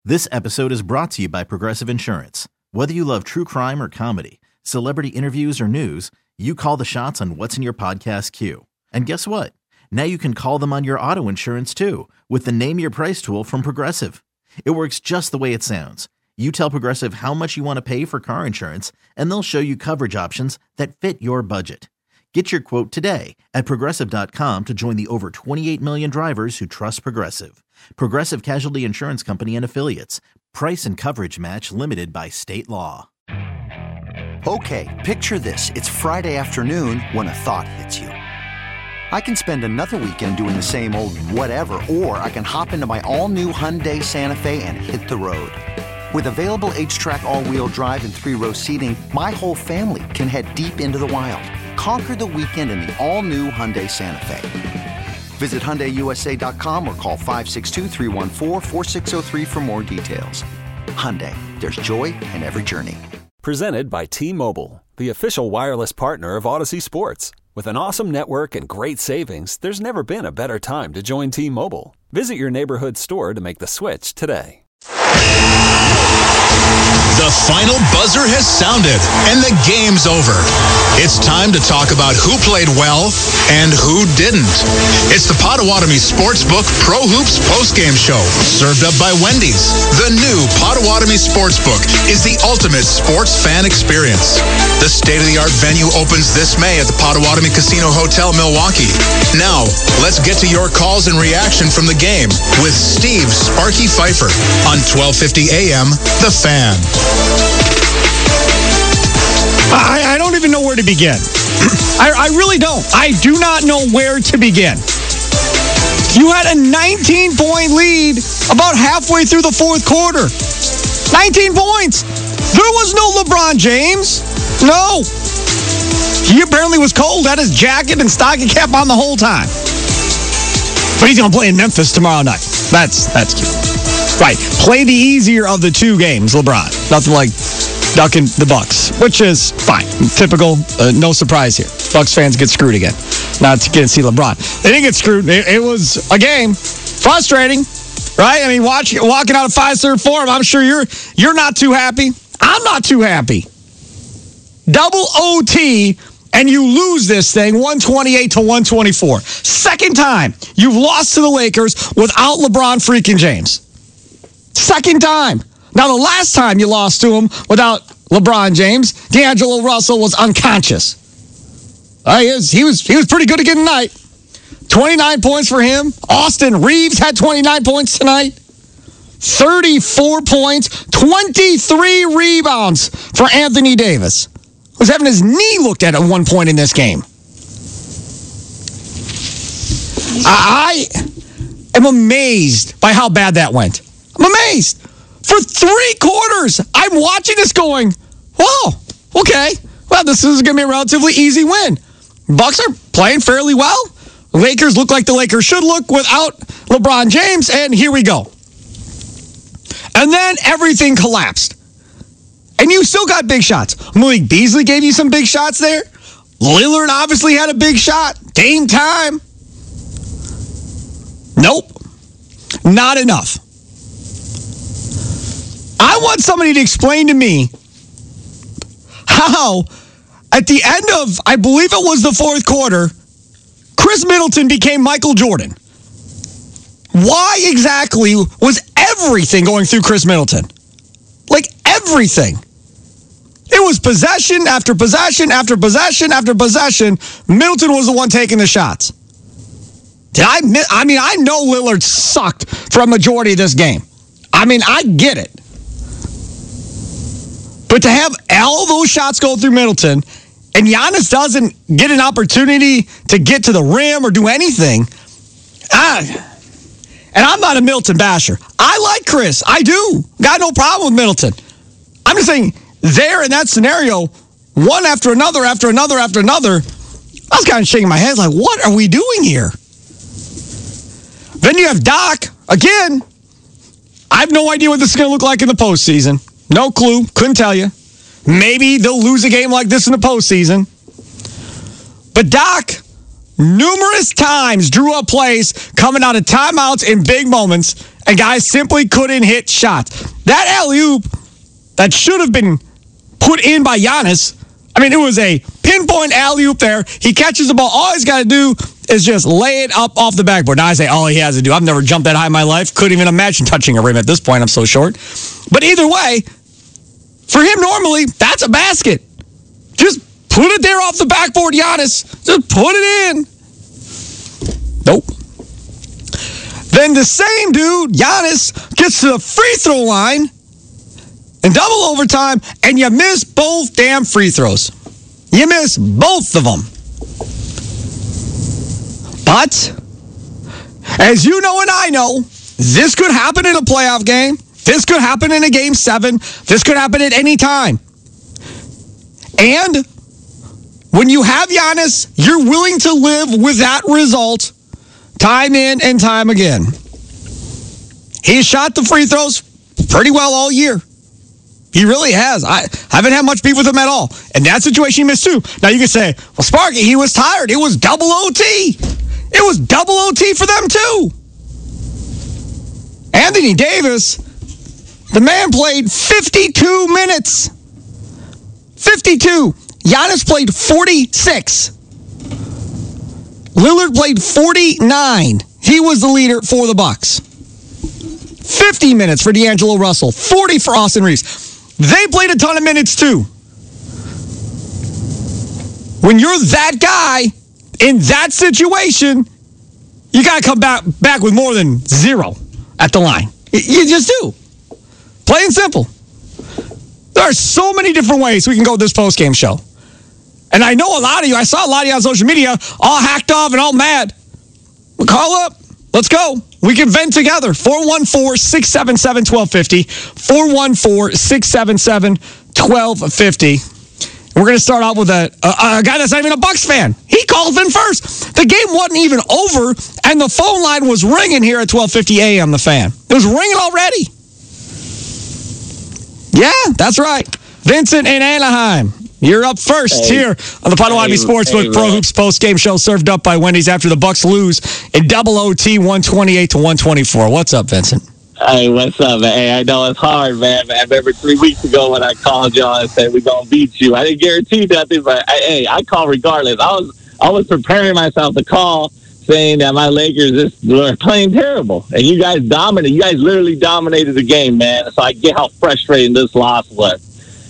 This episode is brought to you by Progressive Insurance. Whether you love true crime or comedy, celebrity interviews or news, you call the shots on what's in your podcast queue. And guess what? Now you can call them on your auto insurance too with the Name Your Price tool from Progressive. It works just the way it sounds. You tell Progressive how much you want to pay for car insurance, and they'll show you coverage options that fit your budget. Get your quote today at Progressive.com to join the over 28 million drivers who trust Progressive. Progressive Casualty Insurance Company and Affiliates. Price and coverage match limited by state law. Okay, picture this. It's Friday afternoon when a thought hits you. I can spend another weekend doing the same old whatever, or I can hop into my all-new Hyundai Santa Fe and hit the road. With available H-Track all-wheel drive and 3-row seating, my whole family can head deep into the wild. Conquer the weekend in the all-new Hyundai Santa Fe. Visit HyundaiUSA.com or call 562-314-4603 for more details. Hyundai, there's joy in every journey. Presented by T-Mobile, the official wireless partner of Odyssey Sports. With an awesome network and great savings, there's never been a better time to join T-Mobile. Visit your neighborhood store to make the switch today. The final buzzer has sounded, and the game's over. It's time to talk about who played well and who didn't. It's the Potawatomi Sportsbook Pro Hoops postgame show, served up by Wendy's. The new Potawatomi Sportsbook is the ultimate sports fan experience. The state-of-the-art venue opens this May at the Potawatomi Casino Hotel, Milwaukee. Now, let's get to your calls and reaction from the game with Steve Sparky Pfeiffer on 1250 AM, The Fan. I don't even know where to begin. I really don't. I do not know where to begin. You had a 19-point lead about halfway through the fourth quarter. 19 points. There was no LeBron James. No. He apparently was cold, had his jacket and stocking cap on the whole time. But he's going to play in Memphis tomorrow night. That's cute. Right. Play the easier of the two games, LeBron. Nothing like ducking the Bucks, which is fine. Typical. No surprise here. Bucks fans get screwed again. Not to get to see LeBron. They didn't get screwed. It was a game. Frustrating, right? I mean, walking out of Fiserv Forum, I'm sure you're not too happy. I'm not too happy. Double OT, and you lose this thing 128-124. Second time you've lost to the Lakers without LeBron freaking James. Second time. Now, the last time you lost to him without LeBron James, D'Angelo Russell was unconscious. He was pretty good again tonight. 29 points for him. Austin Reeves had 29 points tonight. 34 points, 23 rebounds for Anthony Davis. Was having his knee looked at one point in this game. I am amazed by how bad that went. I'm amazed. For 3 quarters, I'm watching this going, whoa, okay. Well, this is going to be a relatively easy win. Bucks are playing fairly well. Lakers look like the Lakers should look without LeBron James, and here we go. And then everything collapsed. And you still got big shots. Malik Beasley gave you some big shots there. Lillard obviously had a big shot. Dame time. Nope. Not enough. I want somebody to explain to me how, at the end of, I believe it was the fourth quarter, Chris Middleton became Michael Jordan. Why exactly was everything going through Chris Middleton? Like everything. It was possession after possession after possession after possession. Middleton was the one taking the shots. I know Lillard sucked for a majority of this game. I mean, I get it. But to have all those shots go through Middleton, and Giannis doesn't get an opportunity to get to the rim or do anything, and I'm not a Middleton basher. I like Chris. I do. Got no problem with Middleton. I'm just saying, there in that scenario, one after another, after another, after another, I was kind of shaking my head like, what are we doing here? Then you have Doc. Again, I have no idea what this is going to look like in the postseason. No clue. Couldn't tell you. Maybe they'll lose a game like this in the postseason. But Doc, numerous times drew up plays coming out of timeouts in big moments and guys simply couldn't hit shots. That alley-oop that should have been put in by Giannis, I mean, it was a pinpoint alley-oop there. He catches the ball. All he's got to do is just lay it up off the backboard. Now I say all he has to do. I've never jumped that high in my life. Couldn't even imagine touching a rim at this point. I'm so short. But either way, for him normally, that's a basket. Just put it there off the backboard, Giannis. Just put it in. Nope. Then the same dude, Giannis, gets to the free throw line in double overtime, and you miss both damn free throws. You miss both of them. But, as you know and I know, this could happen in a playoff game. This could happen in a Game 7. This could happen at any time. And when you have Giannis, you're willing to live with that result time in and time again. He shot the free throws pretty well all year. He really has. I haven't had much beef with him at all. In that situation, he missed two. Now, you can say, well, Sparky, he was tired. It was double OT. It was double OT for them, too. Anthony Davis, the man played 52 minutes. 52. Giannis played 46. Lillard played 49. He was the leader for the Bucks. 50 minutes for D'Angelo Russell. 40 for Austin Reeves. They played a ton of minutes, too. When you're that guy in that situation, you got to come back with more than 0 at the line. You just do. Plain and simple. There are so many different ways we can go with this postgame show. And I know a lot of you, I saw a lot of you on social media all hacked off and all mad. Well, call up. Let's go. We can vent together. 414-677-1250. 414-677-1250. We're going to start out with a guy that's not even a Bucks fan. He called in first. The game wasn't even over, and the phone line was ringing here at 12:50 a.m., the Fan. It was ringing already. Yeah, that's right. Vincent in Anaheim. You're up first here on the Potawatomi Sportsbook Pro Hoops post-game show, served up by Wendy's after the Bucks lose in double OT 128-124. What's up, Vincent? Hey, what's up, man? Hey, I know it's hard, man. I remember 3 weeks ago when I called y'all and said we're going to beat you. I didn't guarantee nothing, but I called regardless. I was preparing myself to call saying that my Lakers just were playing terrible. And you guys dominated. You guys literally dominated the game, man. So I get how frustrating this loss was.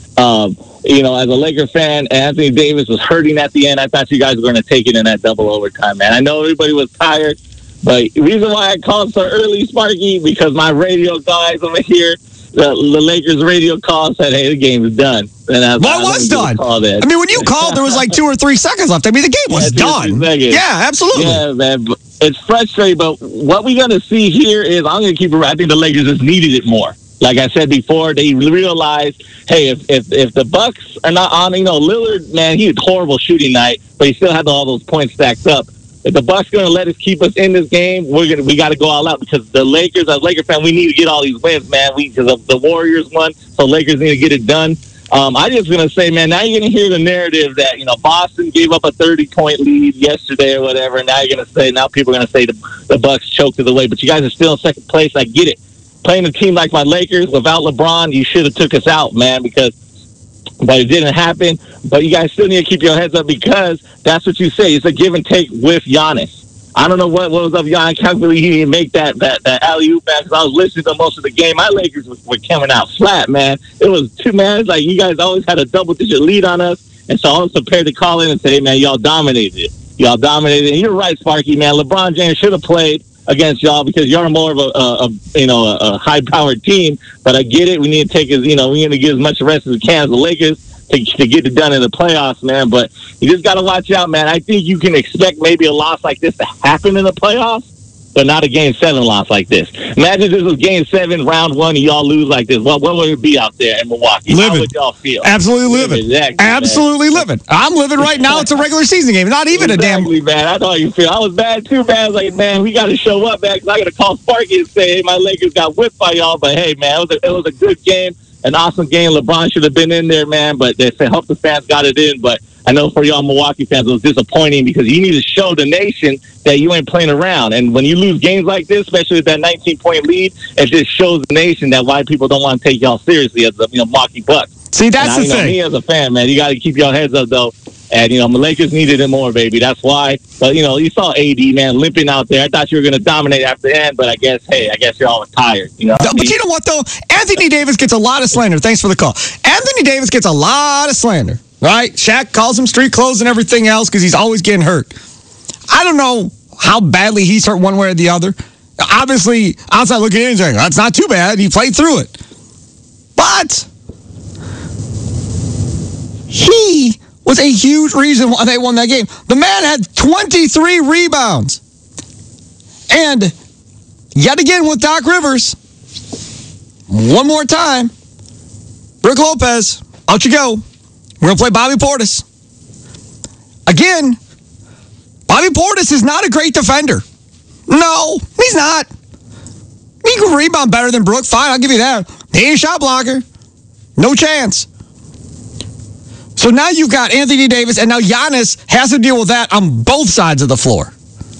You know, as a Laker fan, Anthony Davis was hurting at the end. I thought you guys were going to take it in that double overtime, man. I know everybody was tired, but the reason why I called so early, Sparky, because my radio guys over here, the Lakers radio call said, hey, the game is done. And well, it was done. I mean, when you called, there was like 2 or 3 seconds left. I mean, the game was done. Yeah, absolutely. Yeah, man. It's frustrating, but what we're going to see here is, I'm going to keep it right. I think the Lakers just needed it more. Like I said before, they realized, hey, if the Bucks are not on, you know, Lillard, man, he had a horrible shooting night, but he still had all those points stacked up. If the Bucks going to let us keep us in this game, we got to go all out, because the Lakers, as Laker fan, we need to get all these wins, man. Because the Warriors won, so Lakers need to get it done. I just going to say, man, now you're going to hear the narrative that, you know, Boston gave up a 30-point lead yesterday or whatever, and now you're going to say, now people are going to say the Bucks choked it away. But you guys are still in second place. I get it. Playing a team like my Lakers without LeBron, you should have took us out, man, but it didn't happen. But you guys still need to keep your heads up, because that's what you say. It's a give and take with Giannis. I don't know what was up Giannis. I can't believe he didn't make that alley-oop back, because I was listening to most of the game. My Lakers were coming out flat, man. It was two, man. It's like you guys always had a double-digit lead on us, and so I was prepared to call in and say, hey, man, y'all dominated it. Y'all dominated it. And you're right, Sparky, man. LeBron James should have played against y'all, because you're more of a high-powered team. But I get it. We need to take we need to get as much rest as we can as the Lakers to get it done in the playoffs, man. But you just got to watch out, man. I think you can expect maybe a loss like this to happen in the playoffs, but not a Game 7 loss like this. Imagine this was Game 7, round 1, and y'all lose like this. What would it be out there in Milwaukee? Living. How would y'all feel? Absolutely living. Exactly, absolutely living. I'm living right now. It's a regular season game. Not even exactly, man. I know how you feel. I was bad, too, man. I was like, man, we got to show up, man, because I got to call Sparky and say, hey, my Lakers got whipped by y'all. But, hey, man, it was a good game, an awesome game. LeBron should have been in there, man, but they helped the fans got it in. But I know for y'all Milwaukee fans, it was disappointing because you need to show the nation that you ain't playing around. And when you lose games like this, especially with that 19-point lead, it just shows the nation that why people don't want to take y'all seriously as the Milwaukee Bucks. See, that's the thing. Me as a fan, man, you got to keep your heads up, though. And, the Lakers needed it more, baby. That's why. But, you saw AD, man, limping out there. I thought you were going to dominate after the end, but I guess you're all tired. But you know what, though? Anthony Davis gets a lot of slander. Thanks for the call. Anthony Davis gets a lot of slander, right? Shaq calls him street clothes and everything else because he's always getting hurt. I don't know how badly he's hurt one way or the other. Obviously, outside looking in, saying, that's not too bad. He played through it. But he was a huge reason why they won that game. The man had 23 rebounds. And yet again with Doc Rivers, one more time, Brook Lopez, out you go. We're going to play Bobby Portis. Again, Bobby Portis is not a great defender. No, he's not. He can rebound better than Brook. Fine, I'll give you that. He ain't a shot blocker. No chance. So now you've got Anthony Davis, and now Giannis has to deal with that on both sides of the floor.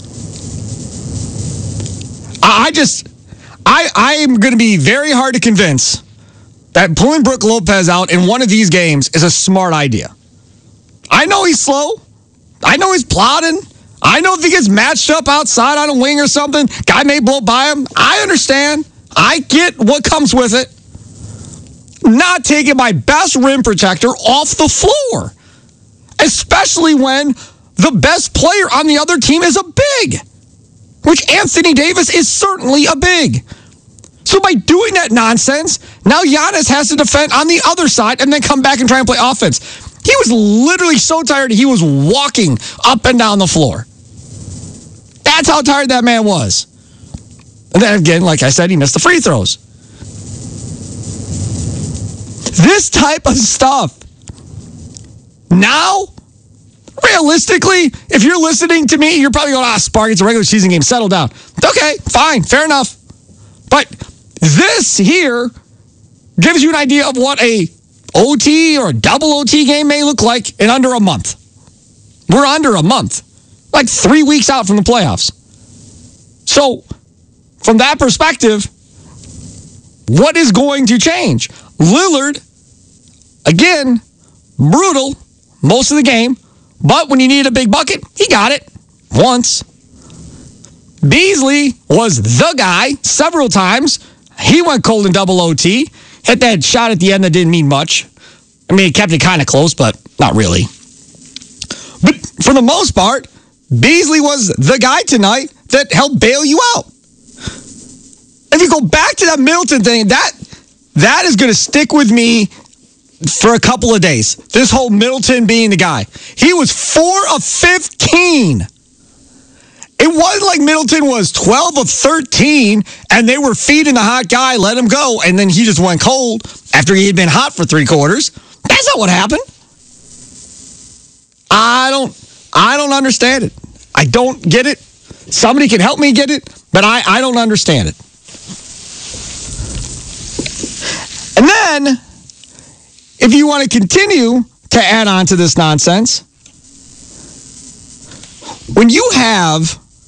I am going to be very hard to convince that pulling Brook Lopez out in one of these games is a smart idea. I know he's slow. I know he's plodding. I know if he gets matched up outside on a wing or something, guy may blow by him. I understand. I get what comes with it. Not taking my best rim protector off the floor, especially when the best player on the other team is a big, which Anthony Davis is certainly a big. So by doing that nonsense, now Giannis has to defend on the other side and then come back and try and play offense. He was literally so tired he was walking up and down the floor. That's how tired that man was. And then again, like I said, he missed the free throws. This type of stuff. Now, realistically, if you're listening to me, you're probably going, Spark, it's a regular season game. Settle down. Okay, fine, fair enough. But this here gives you an idea of what a OT or a double OT game may look like in under a month. We're under a month. Like 3 weeks out from the playoffs. So, from that perspective, what is going to change? Lillard, again, brutal most of the game, but when you needed a big bucket, he got it once. Beasley was the guy several times. He went cold in double OT, hit that shot at the end that didn't mean much. I mean, he kept it kind of close, but not really. But for the most part, Beasley was the guy tonight that helped bail you out. If you go back to that Middleton thing, that is going to stick with me for a couple of days. This whole Middleton being the guy. He was 4 of 15. It wasn't like Middleton was 12 of 13 and they were feeding the hot guy, let him go, and then he just went cold after he had been hot for 3 quarters. That's not what happened. I don't understand it. I don't get it. Somebody can help me get it, but I don't understand it. And then, if you want to continue to add on to this nonsense, when you have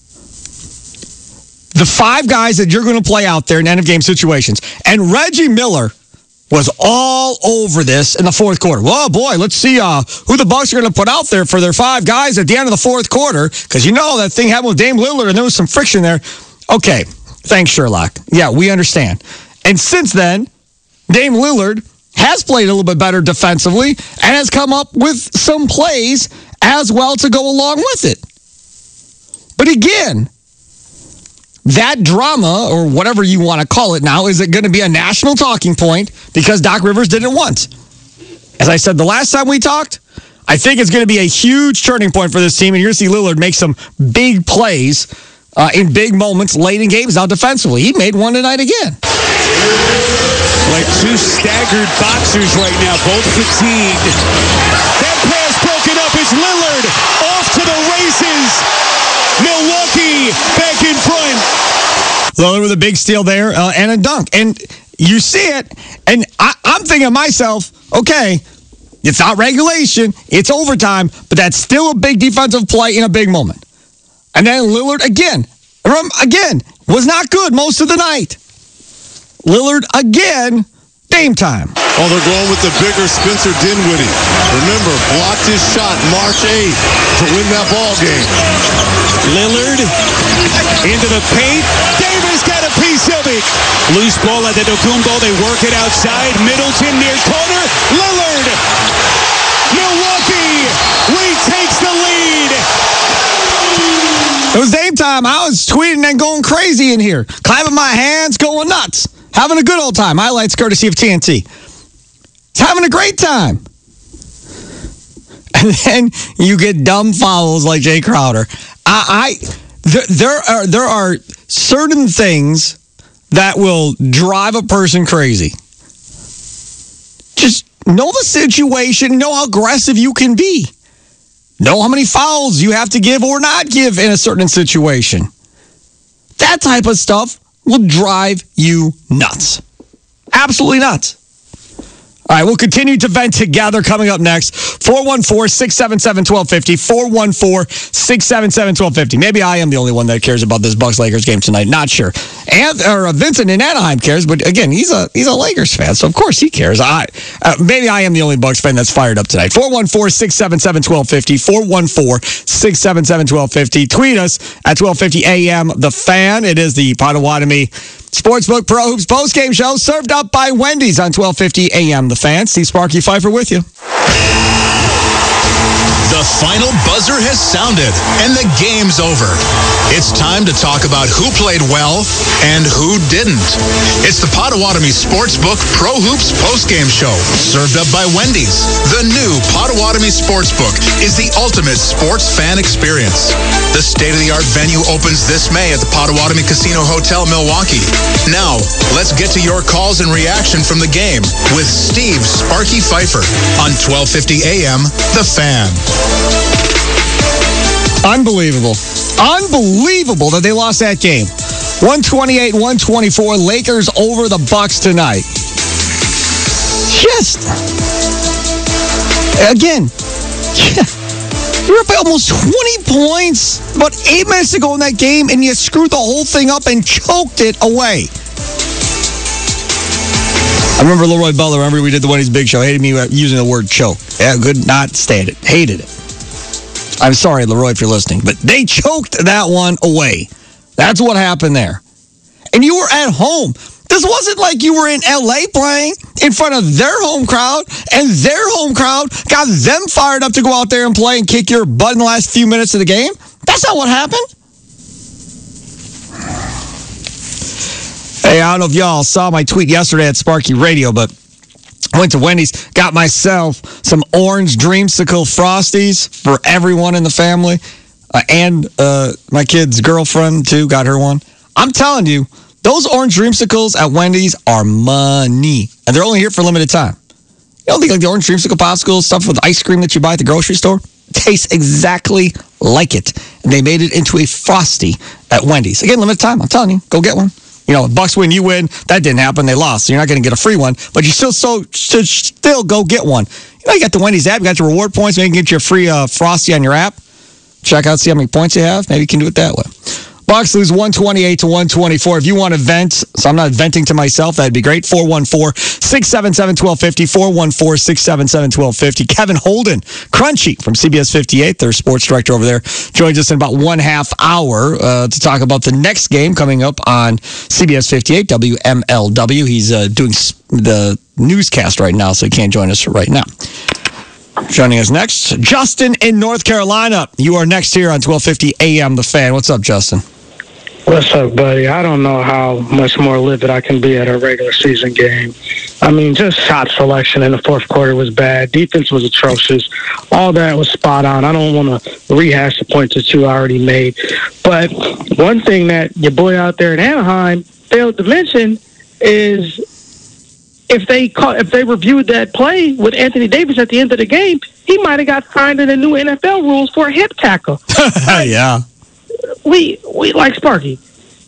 the 5 guys that you're going to play out there in end-of-game situations, and Reggie Miller was all over this in the fourth quarter. Well, boy, let's see who the Bucks are going to put out there for their 5 guys at the end of the fourth quarter, because you know that thing happened with Dame Lillard, and there was some friction there. Okay, thanks, Sherlock. Yeah, we understand. And since then, Dame Lillard has played a little bit better defensively and has come up with some plays as well to go along with it. But again, that drama, or whatever you want to call it now, is it going to be a national talking point because Doc Rivers did it once? As I said the last time we talked, I think it's going to be a huge turning point for this team, and you're going to see Lillard make some big plays in big moments late in games out defensively. He made one tonight again. Like 2 staggered boxers right now, both fatigued. That pass broken up is Lillard off to the races. Milwaukee back in front. Lillard with a big steal there and a dunk. And you see it, and I'm thinking to myself, okay, It's not regulation. It's overtime, but that's still a big defensive play in a big moment. And then Lillard again, was not good most of the night. Lillard again, Dame time. Oh, they're going with the bigger Spencer Dinwiddie. Remember, blocked his shot March 8th to win that ball game. Lillard into the paint. Davis got a piece of it. Loose ball at the Antetokounmpo. They work it outside. Middleton near corner. Lillard. Milwaukee retakes the lead. It was Dame time. I was tweeting and going crazy in here. Clapping my hands, going nuts. Having a good old time. Highlights courtesy of TNT. It's having a great time. And then you get dumb fouls like Jay Crowder. There are certain things that will drive a person crazy. Just know the situation, know how aggressive you can be. Know how many fouls you have to give or not give in a certain situation. That type of stuff will drive you nuts. Absolutely nuts. All right, we'll continue to vent together coming up next. 414-677-1250. 414-677-1250. Maybe I am the only one that cares about this Bucks-Lakers game tonight. Not sure. Vincent in Anaheim cares, but again, he's a Lakers fan, so of course he cares. Maybe I am the only Bucks fan that's fired up tonight. 414-677-1250. 414-677-1250. Tweet us at 1250 AM The Fan. It is the Potawatomi Sportsbook Pro Hoops postgame show served up by Wendy's on 1250 AM The Fan. Steve Sparky Pfeiffer with you. The final buzzer has sounded, and the game's over. It's time to talk about who played well and who didn't. It's the Potawatomi Sportsbook Pro Hoops postgame show, served up by Wendy's. The new Potawatomi Sportsbook is the ultimate sports fan experience. The state-of-the-art venue opens this May at the Potawatomi Casino Hotel, Milwaukee. Now, let's get to your calls and reaction from the game with Steve Sparky Pfeiffer on 1250 AM The Fan. Unbelievable that they lost that game. 128-124. Lakers over the Bucks tonight. Just again, you're up by almost 20 points about 8 minutes ago in that game, and you screwed the whole thing up and choked it away. I remember Leroy Butler. Remember we did the Wendy's Big Show. Hated me using the word choke. Yeah, could not stand it. Hated it. I'm sorry, Leroy, if you're listening, but they choked that one away. That's what happened there. And you were at home. This wasn't like you were in L.A. playing in front of their home crowd, and their home crowd got them fired up to go out there and play and kick your butt in the last few minutes of the game. That's not what happened. Hey, I don't know if y'all saw my tweet yesterday at Sparky Radio, but I went to Wendy's, got myself some orange Dreamsicle Frosties for everyone in the family, and my kid's girlfriend, too, got her one. I'm telling you, those orange Dreamsicles at Wendy's are money, and they're only here for a limited time. You don't think like the orange Dreamsicle popsicles, stuff with ice cream that you buy at the grocery store? Tastes exactly like it. And they made it into a Frosty at Wendy's. Again, limited time. I'm telling you, go get one. You know, Bucks win, you win. That didn't happen. They lost. So you're not going to get a free one. But you should still go get one. You know, you got the Wendy's app. You got your reward points. Maybe you can get your free Frosty on your app. Check out, see how many points you have. Maybe you can do it that way. Bucks lose 128-124. If you want to vent, so I'm not venting to myself, that'd be great. 414-677-1250. 414-677-1250. Kevin Holden, Crunchy from CBS 58, their sports director over there, joins us in about 1/2 hour to talk about the next game coming up on CBS 58, WMLW. He's doing the newscast right now, so he can't join us right now. Joining us next, Justin in North Carolina. You are next here on 1250 AM The Fan. What's up, Justin? What's up, buddy? I don't know how much more livid I can be at a regular season game. I mean, just shot selection in the fourth quarter was bad. Defense was atrocious. All that was spot on. I don't want to rehash the points that you already made. But one thing that your boy out there in Anaheim failed to mention is if they reviewed that play with Anthony Davis at the end of the game, he might have got fined in the new NFL rules for a hip tackle. Yeah. We like Sparky.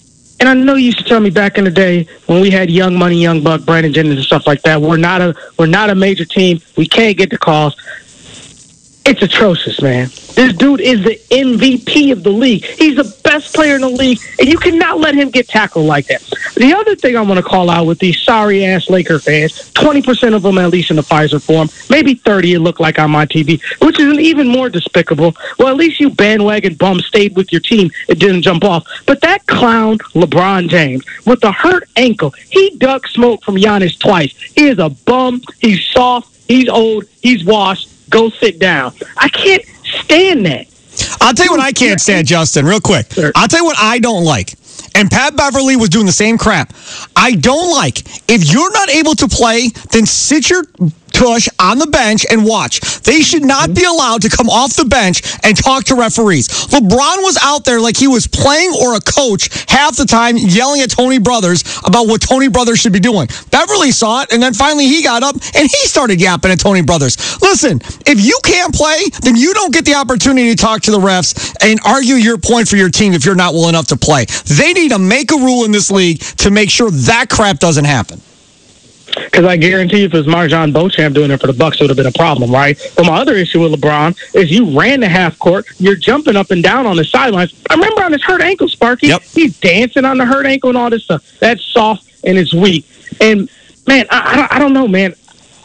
And I know you used to tell me back in the day when we had Young Money, Young Buck, Brandon Jennings and stuff like that, we're not a major team. We can't get the calls. It's atrocious, man. This dude is the MVP of the league. He's the best player in the league, and you cannot let him get tackled like that. The other thing I want to call out with these sorry-ass Laker fans, 20% of them at least in the Pfizer Forum, maybe 30 it looked like on my TV, which is even more despicable. Well, at least you bandwagon bum stayed with your team. It didn't jump off. But that clown, LeBron James, with a hurt ankle, he ducked smoke from Giannis twice. He is a bum. He's soft. He's old. He's washed. Go sit down. I can't stand that. I'll tell you what I can't stand, Justin, real quick. Sure. I'll tell you what I don't like. And Pat Beverly was doing the same crap. I don't like, if you're not able to play, then sit your tush on the bench and watch. They should not be allowed to come off the bench and talk to referees. LeBron was out there like he was playing or a coach half the time yelling at Tony Brothers about what Tony Brothers should be doing. Beverly saw it, and then finally he got up and he started yapping at Tony Brothers. Listen, if you can't play, then you don't get the opportunity to talk to the refs and argue your point for your team if you're not well enough to play. They need to make a rule in this league to make sure that crap doesn't happen. Because I guarantee you if it was Marjon Beauchamp doing it for the Bucks, it would have been a problem, right? But my other issue with LeBron is you ran the half court, you're jumping up and down on the sidelines. I remember on his hurt ankle, Sparky, he's dancing on the hurt ankle and all this stuff. That's soft and it's weak. And, man, I don't know, man.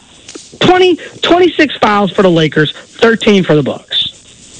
26 fouls for the Lakers, 13 for the Bucks.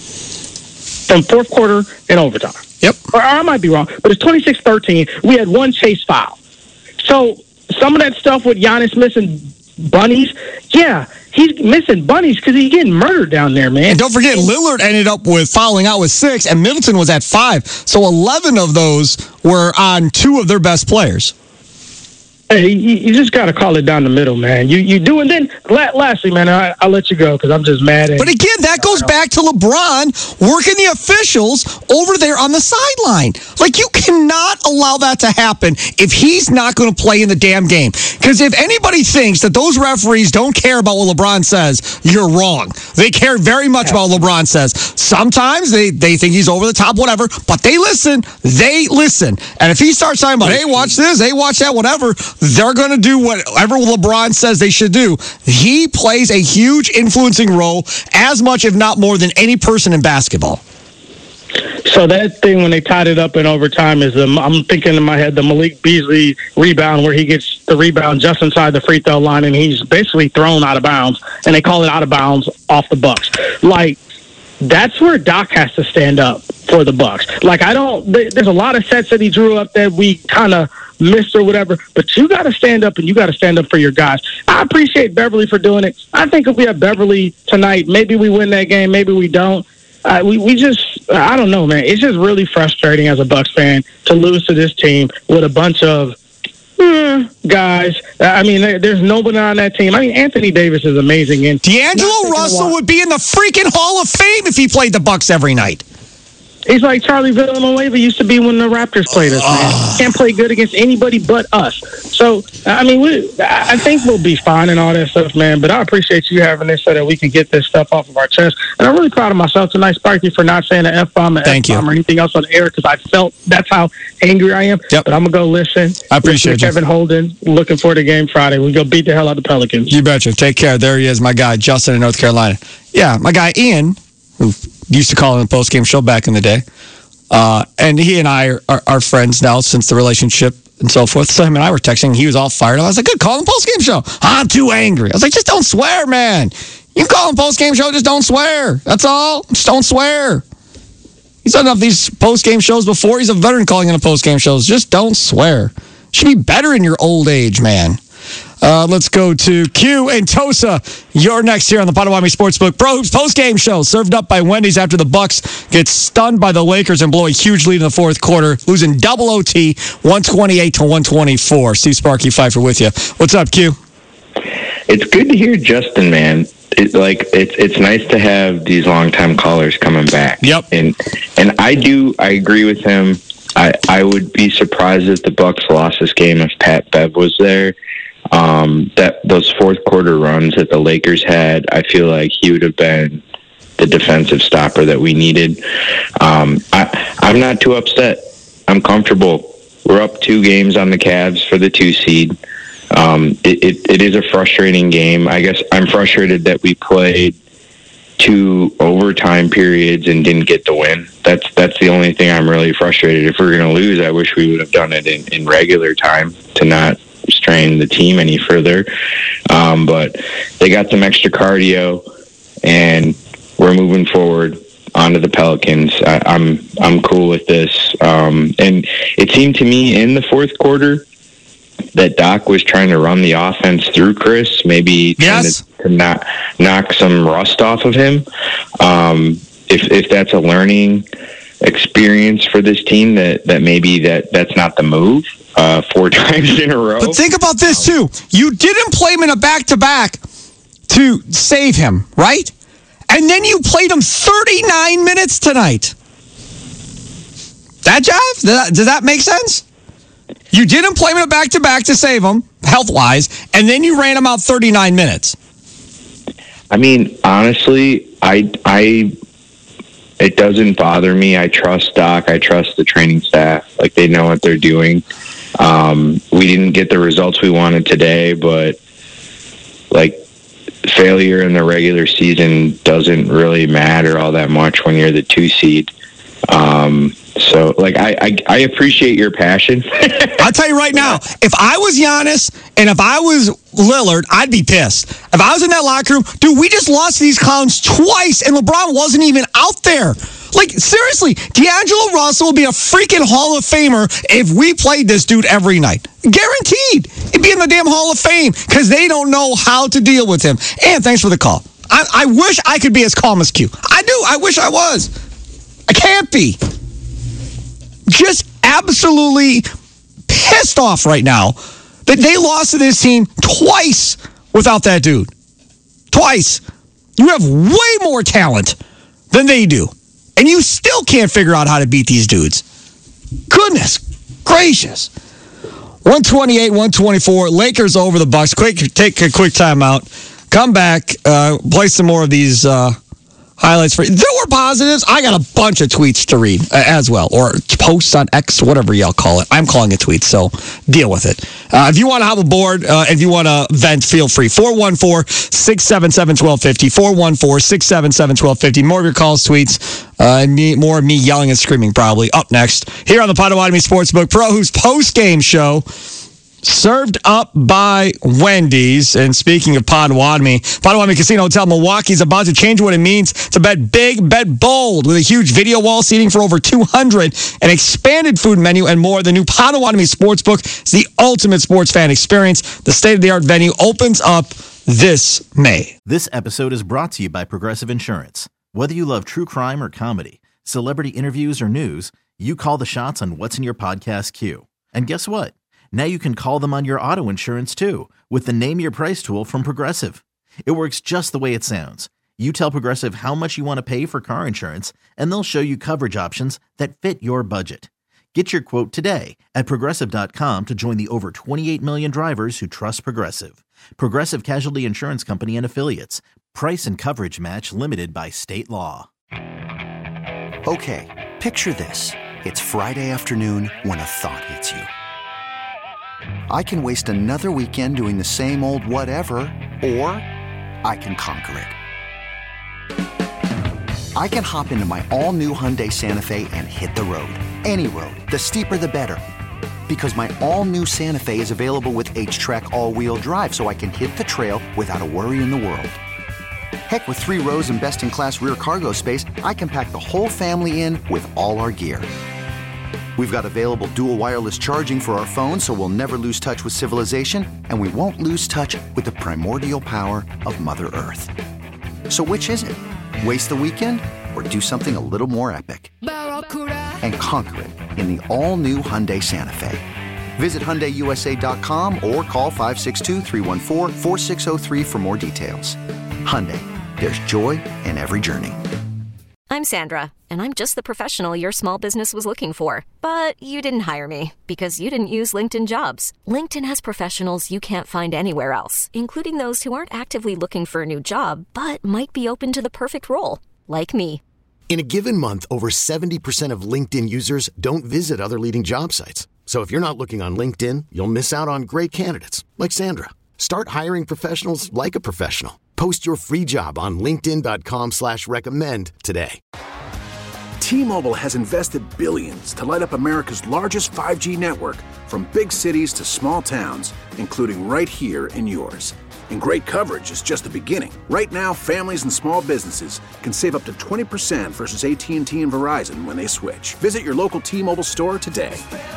From fourth quarter and overtime. Yep. Or I might be wrong, but it's 26-13. We had one chase foul. So some of that stuff with Giannis missing bunnies, yeah, he's missing bunnies because he's getting murdered down there, man. And don't forget, Lillard ended up with fouling out with 6, and Middleton was at 5. So 11 of those were on 2 of their best players. Hey, you just got to call it down the middle, man. You do, and then lastly, man, I'll let you go because I'm just mad. But again, that goes back to LeBron working the officials over there on the sideline. Like, you cannot allow that to happen if he's not going to play in the damn game. Because if anybody thinks that those referees don't care about what LeBron says, you're wrong. They care very much about what LeBron says. Sometimes they think he's over the top, whatever, but they listen. They listen. And if he starts talking about, hey, watch this, hey, watch that, whatever, they're going to do whatever LeBron says they should do. He plays a huge influencing role, as much, if not more, than any person in basketball. So that thing when they tied it up in overtime is, I'm thinking in my head, the Malik Beasley rebound where he gets the rebound just inside the free throw line and he's basically thrown out of bounds, and they call it out of bounds off the Bucks. Like, that's where Doc has to stand up for the Bucks. Like, there's a lot of sets that he drew up that we kind of missed or whatever, but you got to stand up and you got to stand up for your guys. I appreciate Beverly for doing it. I think if we have Beverly tonight, maybe we win that game, maybe we don't. We just, I don't know, man. It's just really frustrating as a Bucks fan to lose to this team with a bunch of guys. I mean, there's nobody on that team. I mean, Anthony Davis is amazing. And D'Angelo Russell would be in the freaking Hall of Fame if he played the Bucks every night. He's like Charlie Villanueva used to be when the Raptors played us, man. Can't play good against anybody but us. So, I mean, I think we'll be fine and all that stuff, man. But I appreciate you having this so that we can get this stuff off of our chest. And I'm really proud of myself tonight, Sparky, for not saying an F-bomb, or anything else on the air, because I felt that's how angry I am. Yep. But I'm going to go listen. I appreciate you. Kevin Holden, looking forward to game Friday. We'll go beat the hell out of the Pelicans. You betcha. Take care. There he is, my guy, Justin in North Carolina. Yeah, my guy, Ian, who used to call in the postgame show back in the day. And he and I are friends now since the relationship and so forth. So him and I were texting. He was all fired up. I was like, good, call him post-game show. I'm too angry. I was like, just don't swear, man. You can call him post-game show, just don't swear. That's all. Just don't swear. He's done enough these post-game shows before. He's a veteran calling in a post-game shows. Just don't swear. Should be better in your old age, man. Let's go to Q and Tosa. You're next here on the Potawatomi Sportsbook Pro Hoops postgame show, served up by Wendy's after the Bucks get stunned by the Lakers and blow a huge lead in the fourth quarter, losing double OT, 128-124. Steve Sparky Pfeiffer with you. What's up, Q? It's good to hear Justin, man. It's nice to have these longtime callers coming back. Yep. And I agree with him. I would be surprised if the Bucks lost this game if Pat Bev was there. That those fourth quarter runs that the Lakers had, I feel like he would have been the defensive stopper that we needed. I'm not too upset. I'm comfortable. we're up 2 games on the Cavs for the 2 seed. It is a frustrating game. I guess I'm frustrated that we played 2 overtime periods and didn't get the win. That's the only thing I'm really frustrated. If we're going to lose, I wish we would have done it in regular time to not strain the team any further. But they got some extra cardio, and we're moving forward onto the Pelicans. I'm cool with this. And it seemed to me in the fourth quarter that Doc was trying to run the offense through Chris, maybe trying to not knock some rust off of him. If that's a learning experience for this team, that maybe that's not the move 4 times in a row. But think about this too. You didn't play him in a back-to-back to save him, right? And then you played him 39 minutes tonight. That jive? Does that make sense? You didn't play him in a back-to-back to save him, health-wise, and then you ran him out 39 minutes. I mean, honestly, it doesn't bother me. I trust Doc. I trust the training staff. Like, they know what they're doing. We didn't get the results we wanted today, but, like, failure in the regular season doesn't really matter all that much when you're the 2 seed. So, like, I appreciate your passion. I'll tell you right now, if I was Giannis and if I was Lillard, I'd be pissed. If I was in that locker room, dude, we just lost these clowns twice and LeBron wasn't even out there. Like, seriously, D'Angelo Russell will be a freaking Hall of Famer if we played this dude every night. Guaranteed. He'd be in the damn Hall of Fame because they don't know how to deal with him. And thanks for the call. I wish I could be as calm as Q. I do. I wish I was. I can't be. Just absolutely pissed off right now that they lost to this team twice without that dude. Twice. You have way more talent than they do. And you still can't figure out how to beat these dudes. Goodness gracious. 128, 124. Lakers over the Bucks. Take a quick timeout. Come back. Play some more of these highlights for you. There were positives. I got a bunch of tweets to read as well, or posts on X, whatever y'all call it. I'm calling it tweets, so deal with it. If you want to have a board, if you want to vent, feel free. 414-677-1250. 414-677-1250. More of your calls, tweets, and more of me yelling and screaming probably up next here on the Potawatomi Sportsbook Pro Hoops post-game show. Served up by Wendy's. And speaking of Potawatomi Casino Hotel Milwaukee is about to change what it means to bet big, bet bold. With a huge video wall seating for over 200, an expanded food menu, and more, the new Potawatomi Sportsbook is the ultimate sports fan experience. The state-of-the-art venue opens up this May. This episode is brought to you by Progressive Insurance. Whether you love true crime or comedy, celebrity interviews or news, you call the shots on what's in your podcast queue. And guess what? Now you can call them on your auto insurance, too, with the Name Your Price tool from Progressive. It works just the way it sounds. You tell Progressive how much you want to pay for car insurance, and they'll show you coverage options that fit your budget. Get your quote today at Progressive.com to join the over 28 million drivers who trust Progressive. Progressive Casualty Insurance Company and Affiliates. Price and coverage match limited by state law. Okay, picture this. It's Friday afternoon when a thought hits you. I can waste another weekend doing the same old whatever, or I can conquer it. I can hop into my all-new Hyundai Santa Fe and hit the road. Any road. The steeper, the better. Because my all-new Santa Fe is available with H-Track all-wheel drive, so I can hit the trail without a worry in the world. Heck, with 3 rows and best-in-class rear cargo space, I can pack the whole family in with all our gear. We've got available dual wireless charging for our phones, so we'll never lose touch with civilization, and we won't lose touch with the primordial power of Mother Earth. So which is it? Waste the weekend or do something a little more epic? And conquer it in the all-new Hyundai Santa Fe. Visit HyundaiUSA.com or call 562-314-4603 for more details. Hyundai, there's joy in every journey. I'm Sandra, and I'm just the professional your small business was looking for. But you didn't hire me because you didn't use LinkedIn Jobs. LinkedIn has professionals you can't find anywhere else, including those who aren't actively looking for a new job, but might be open to the perfect role, like me. In a given month, over 70% of LinkedIn users don't visit other leading job sites. So if you're not looking on LinkedIn, you'll miss out on great candidates like Sandra. Start hiring professionals like a professional. Post your free job on linkedin.com/recommend today. T-Mobile has invested billions to light up America's largest 5G network, from big cities to small towns, including right here in yours. And great coverage is just the beginning. Right now, families and small businesses can save up to 20% versus AT&T and Verizon when they switch. Visit your local T-Mobile store today.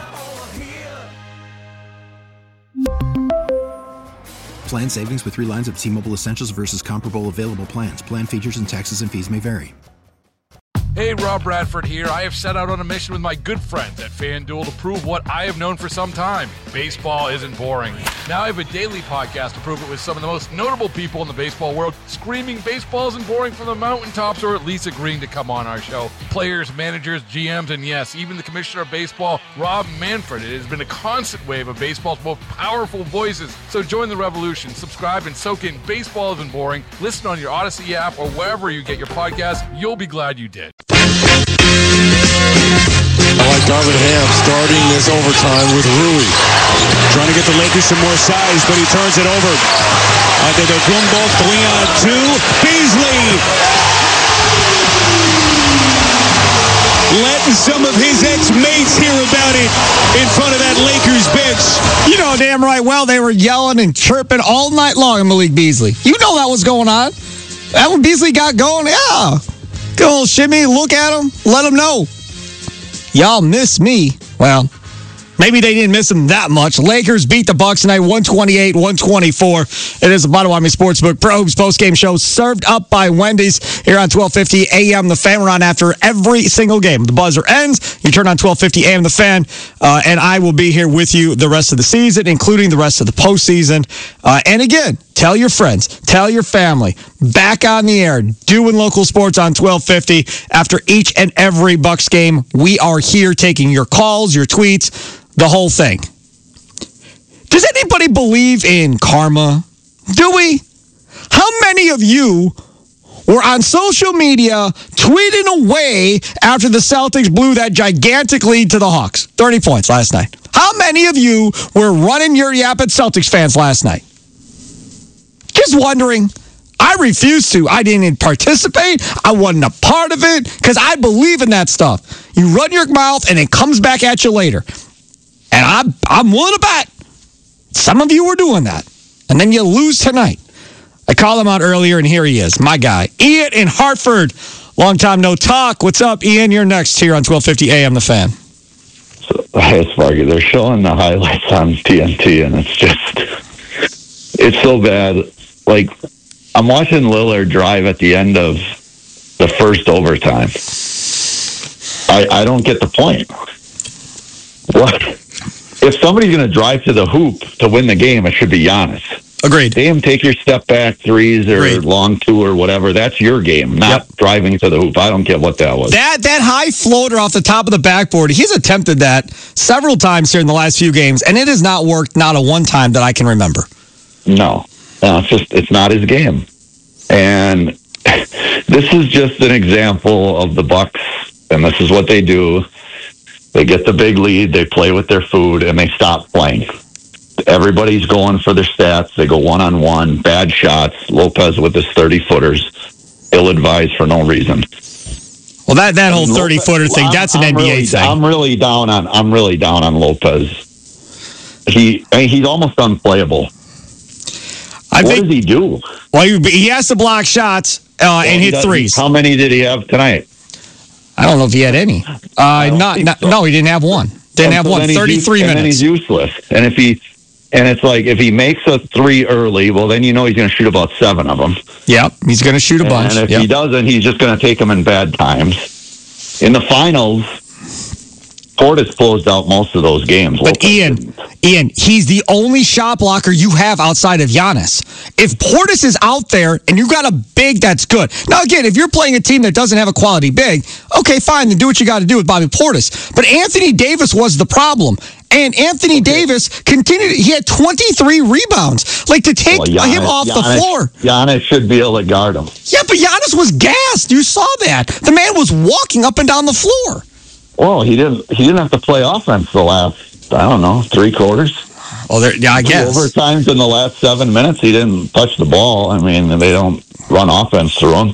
Plan savings with 3 lines of T-Mobile Essentials versus comparable available plans. Plan features and taxes and fees may vary. Hey, Rob Bradford here. I have set out on a mission with my good friends at FanDuel to prove what I have known for some time. Baseball isn't boring. Now I have a daily podcast to prove it with some of the most notable people in the baseball world, screaming baseball isn't boring from the mountaintops, or at least agreeing to come on our show. Players, managers, GMs, and yes, even the commissioner of baseball, Rob Manfred. It has been a constant wave of baseball's most powerful voices. So join the revolution. Subscribe and soak in Baseball Isn't Boring. Listen on your Odyssey app or wherever you get your podcast. You'll be glad you did. I like Darvin Ham starting this overtime with Rui. Trying to get the Lakers some more size, but he turns it over. De Gumbo, 3-on-2. Beasley! Letting some of his ex-mates hear about it in front of that Lakers bench. You know damn right well they were yelling and chirping all night long at Malik Beasley. You know that was going on. That when Beasley got going, yeah. Good old shimmy, look at him, let him know. Y'all miss me. Well, maybe they didn't miss him that much. Lakers beat the Bucks tonight, 128-124. It is the Potawatomi Sportsbook Pro Hoops postgame show served up by Wendy's here on 1250 AM. The Fan. We're on after every single game. The buzzer ends. You turn on 1250 AM. The Fan. And I will be here with you the rest of the season, including the rest of the postseason. And again, tell your friends, tell your family. Back on the air, doing local sports on 1250. After each and every Bucks game, we are here taking your calls, your tweets, the whole thing. Does anybody believe in karma? Do we? How many of you were on social media tweeting away after the Celtics blew that gigantic lead to the Hawks? 30 points last night. How many of you were running your yap at Celtics fans last night? Just wondering. I refused to. I didn't participate. I wasn't a part of it because I believe in that stuff. You run your mouth and it comes back at you later. And I'm willing to bet some of you were doing that. And then you lose tonight. I called him out earlier, and here he is, my guy. Ian in Hartford. Long time no talk. What's up, Ian? You're next here on 1250 AM, The Fan. So, hey, Sparky, they're showing the highlights on TNT, and it's so bad. Like, I'm watching Lillard drive at the end of the first overtime. I don't get the point. What? If somebody's going to drive to the hoop to win the game, it should be Giannis. Agreed. Damn, take your step back threes or Agreed. long two or whatever. That's your game, not driving to the hoop. I don't get what that was. That high floater off the top of the backboard, he's attempted that several times here in the last few games, and it has not worked not a one time that I can remember. No, it's not his game. And this is just an example of the Bucks, and this is what they do. They get the big lead, they play with their food, and they stop playing. Everybody's going for their stats. They go one-on-one, bad shots. Lopez with his 30-footers, ill-advised for no reason. Well, that whole 30-footer thing, that's an NBA thing. I'm really down on Lopez. He's almost unplayable. What does he do? Well, he has to block shots and hit threes. How many did he have tonight? I don't know if he had any. No, he didn't have one. Didn't have one. 33 minutes. And then he's useless. And it's like if he makes a three early, well, then you know he's going to shoot about 7 of them. Yep, he's going to shoot a bunch. And if he doesn't, he's just going to take them in bad times. In the finals, Portis closed out most of those games. But Ian, he's the only shot blocker you have outside of Giannis. If Portis is out there and you've got a big, that's good. Now, again, if you're playing a team that doesn't have a quality big, okay, fine, then do what you got to do with Bobby Portis. But Anthony Davis was the problem. And Anthony Davis continued. He had 23 rebounds. Like, to take him off the floor. Giannis should be able to guard him. Yeah, but Giannis was gassed. You saw that. The man was walking up and down the floor. Well, he didn't have to play offense the last I don't know, 3 quarters. Oh, yeah, I guess. 2 overtimes in the last 7 minutes. He didn't touch the ball. I mean, they don't run offense through him.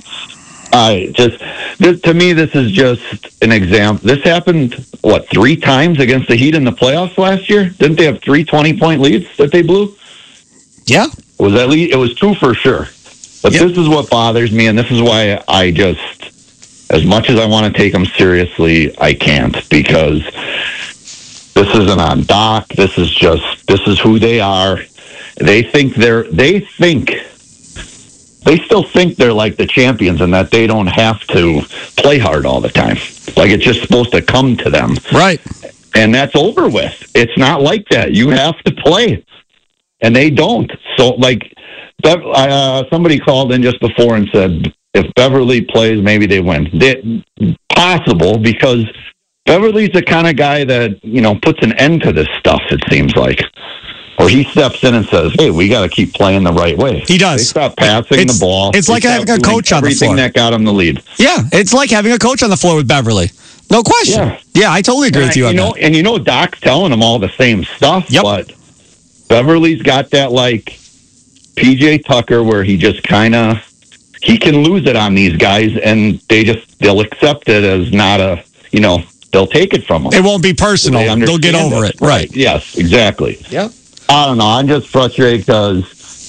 To me, this is just an example. This happened, 3 times against the Heat in the playoffs last year? Didn't they have 3 20-point leads that they blew? Yeah. It was 2 for sure. But This is what bothers me, and this is why I just, as much as I want to take them seriously, I can't, because this isn't on Doc. This is who they are. They still think they're like the champions and that they don't have to play hard all the time. Like it's just supposed to come to them. Right. And that's over with. It's not like that. You have to play. And they don't. So, somebody called in just before and said, if Beverly plays, maybe they win. Possible, because Beverly's the kind of guy that, puts an end to this stuff, it seems like. Or he steps in and says, hey, we got to keep playing the right way. He does. They stop passing the ball. It's like having a coach on the floor. Everything that got him the lead. Yeah, it's like having a coach on the floor with Beverly. No question. Yeah, I totally agree with you on that. And Doc's telling him all the same stuff, but Beverly's got that PJ Tucker where he just he can lose it on these guys and they'll accept it as not they'll take it from them. It won't be personal. They'll get over it. Right. Yes, exactly. Yep. I don't know. I'm just frustrated because